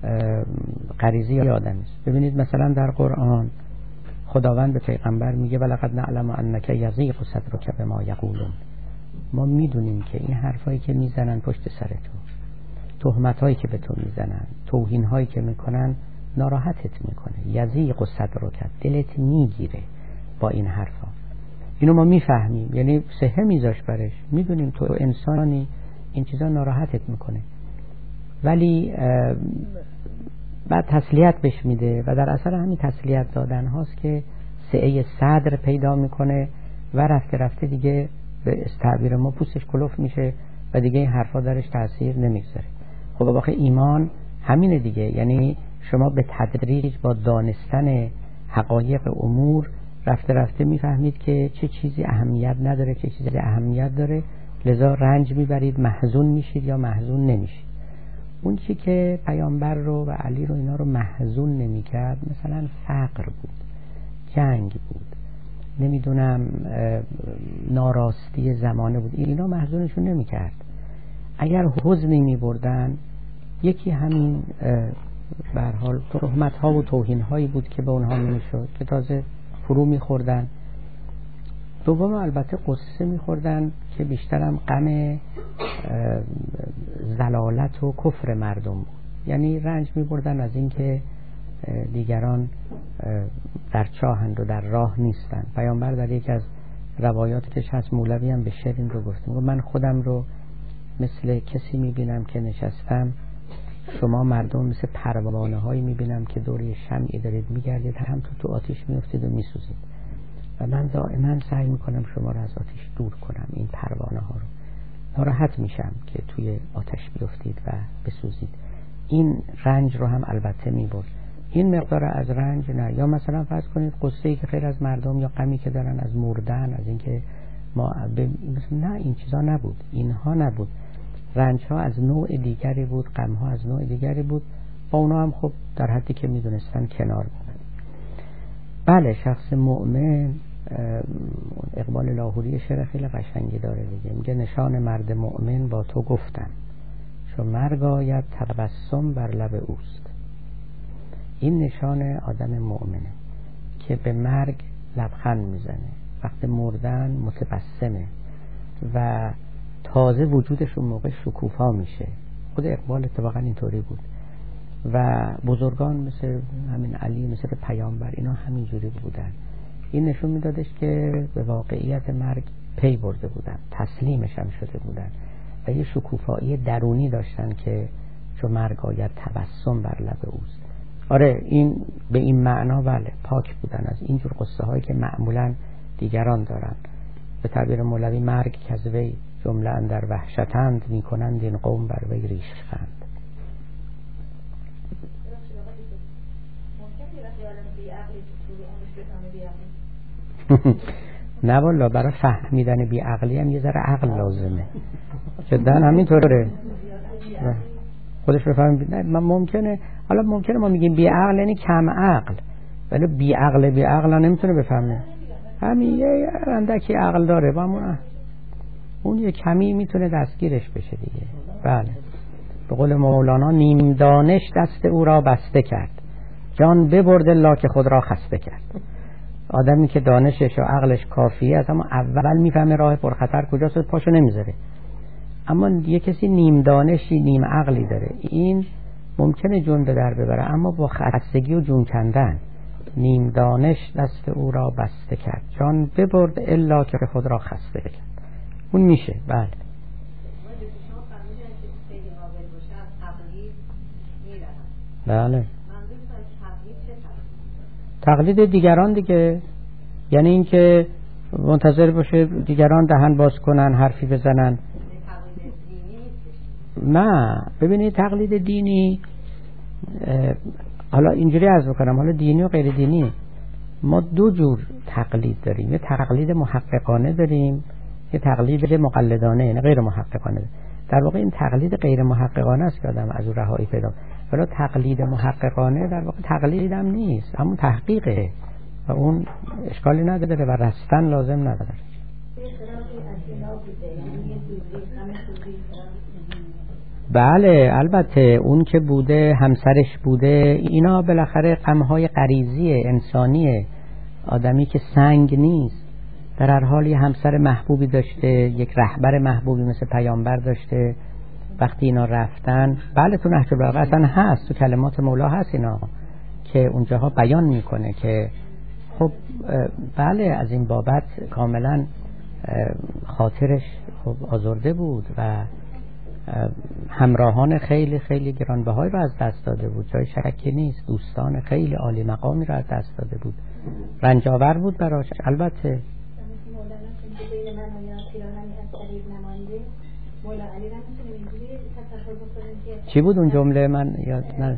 [SPEAKER 2] غریزی آدمی است. ببینید مثلا در قرآن خداوند به پیغمبر میگه ولقد نعلم انک یضیق صدرک بما یقولون. ما میدونیم که این حرفایی که میزنن پشت سر تو، تهمتایی که به تو میزنن، توهینهایی که میکنن ناراحتت میکنه. یضیق صدرک، دلت میگیره با این حرفا. اینو ما میفهمیم، یعنی صحه میذاش برش، میدونیم تو انسانی این چیزا ناراحتت میکنه، ولی بعد تسلیت بهش میده و در اثر همین تسلیت دادن هاست که سعه صدر پیدا میکنه و رفته رفته دیگه به تعبیر ما پوستش کلوف میشه و دیگه این حرفا درش تاثیر نمیگذاره. خب واقعا ایمان همینه دیگه، یعنی شما به تدریج با دانستن حقایق امور رفته رفته میفهمید که چه چیزی اهمیت نداره، چه چیزی اهمیت داره، لذا رنج میبرید، محزون میشید یا محزون نمیشید. اون چی که پیامبر رو و علی رو اینا رو محزون نمیکرد مثلا فقر بود، جنگ بود، نمیدونم ناراستی زمانه بود، اینا محزونشون نمیکرد. اگر حزنی میبردن یکی همین به هر حال تهمت ها و توهین هایی بود که به اونها میشد که تازه فرو میخوردن. دوم البته قصه میخوردن که بیشترم غم زلالت و کفر مردم بود، یعنی رنج میبردن از اینکه دیگران در چاهند و در راه نیستن. پیامبر در یکی از روایاتش هست، مولوی هم به شعر این رو گفت، من خودم رو مثل کسی میبینم که نشستم، شما مردم مثل پروانه هایی میبینم که دوری شمعی دارید میگردید، هم تو آتیش میافتید و میسوزید و من دائما سعی میکنم شما رو از آتش دور کنم، این پروانه ها رو. ناراحت میشم که توی آتش بیافتید و بسوزید. این رنج رو هم البته میبرد. این مقدار از رنج نه. یا مثلا فرض کنید قصه‌ای که خیر از مردم یا غمی که دارن از مردن، از اینکه ما نه، این چیزا نبود، اینها نبود. رنج ها از نوع دیگری بود، غم ها از نوع دیگری بود. با اونا هم خب در حدی که میدونستن کنار بود. بله، شخص مؤمن، اقبال لاهوری شعر خیلی قشنگی داره دیگه، میگه نشان مرد مؤمن با تو گفتم، چو مرگ آید تبسم بر لب اوست. این نشان آدم مؤمنه که به مرگ لبخند میزنه، وقت مردن متبسمه و تازه وجودش اون موقع شکوفا میشه. خود اقبال اتفاقا اینطوری بود و بزرگان مثل همین علی، مثل پیامبر، اینا همینجوری بودن. این نشون میدادش که به واقعیت مرگ پی برده بودن، تسلیمش هم شده بودن و یه شکوفایی درونی داشتن که چون مرگ آید تبسم بر لب اوست. آره، این به این معنا بله پاک بودن از اینجور قصه هایی که معمولا دیگران دارن. به تعبیر مولوی مرگ کذوی جمله اندر وحشتند، میکنند این قوم بر وی ریشخند. نه والا، برای فهمیدن بی عقلی هم یه ذره عقل لازمه، جدا همینطوره خودش بفهمید. نه ممکنه، حالا ممکنه ما میگیم بی عقل یعنی کم عقل، ولی بی عقل نمیتونه بفهمه. همین یه اندکی عقل داره با اون یه کمی میتونه دستگیرش بشه دیگه. بله، به قول مولانا نیم دانش دست او را بسته کرد، جان ببرد الا که خود را خسته کرد. آدمی که دانشش و عقلش کافیه از اما اول میفهمه راه پرخطر کجاست و پاشو نمیذاره. اما یه کسی نیم دانشی نیم عقلی داره، این ممکنه جون به در ببره اما با خستگی و جون کندن. نیم دانش دست او را بسته کرد، جان ببرد الا که خود را خسته کرد. اون میشه. بله بله تقلید دیگران دیگه، یعنی این که منتظر باشه دیگران دهن باز کنن حرفی بزنن. نه ببینید تقلید دینی، حالا اینجوری عرض بکنم، حالا دینی و غیر دینی ما دو جور تقلید داریم. یه تقلید محققانه داریم، یه تقلید مقلدانه یعنی غیر محققانه. در واقع این تقلید غیر محققانه است که آدم از اون رهایی پیدا. ولی تقلید محققانه در واقع تقلید هم نیست، اما تحقیقه و اون اشکالی نداره و رستن لازم نداره. بله البته اون که بوده همسرش بوده، اینا بالاخره غم‌های غریزی انسانیه. آدمی که سنگ نیست، در هر حال یه همسر محبوبی داشته، یک رهبر محبوبی مثل پیامبر داشته. وقتی اینا رفتن، بله تو نهج البلاغه اصلا هست، تو کلمات مولا هست اینا که اونجاها بیان میکنه که خب بله از این بابت کاملا خاطرش خب آزرده بود و همراهان خیلی خیلی گرانبهایی رو از دست داده بود، جای شکی نیست. دوستان خیلی عالی مقامی رو از دست داده بود، رنجاور بود براش. البته چی بود اون جمله من یاد نه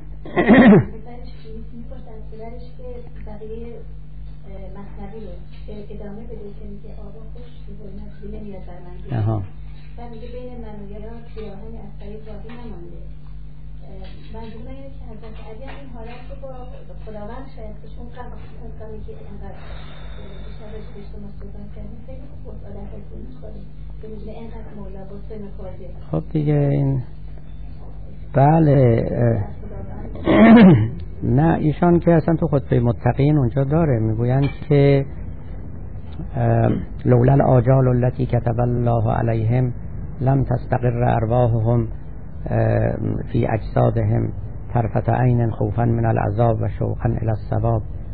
[SPEAKER 2] آها
[SPEAKER 3] و میگه بین من و یاران پیراهنی از طریق باقی نمانده. منظورم اینه که حضرت علی این حالت رو با خداوند شاید که چون غمی که اینقدر بیشتر بهش ما صحبت کردیم خیلی خوب آدم خیلی می‌خوره که میگه اینقدر مولا با سن کارده.
[SPEAKER 2] خب دیگه این بله نه ایشان که اصلا تو خطبه متقین اونجا داره میگویند که لولا الآجال التي كتب الله عليهم لم تستقر ارواحهم في اجسادهم طرفة عین خوفا من العذاب و شوقا الى الثواب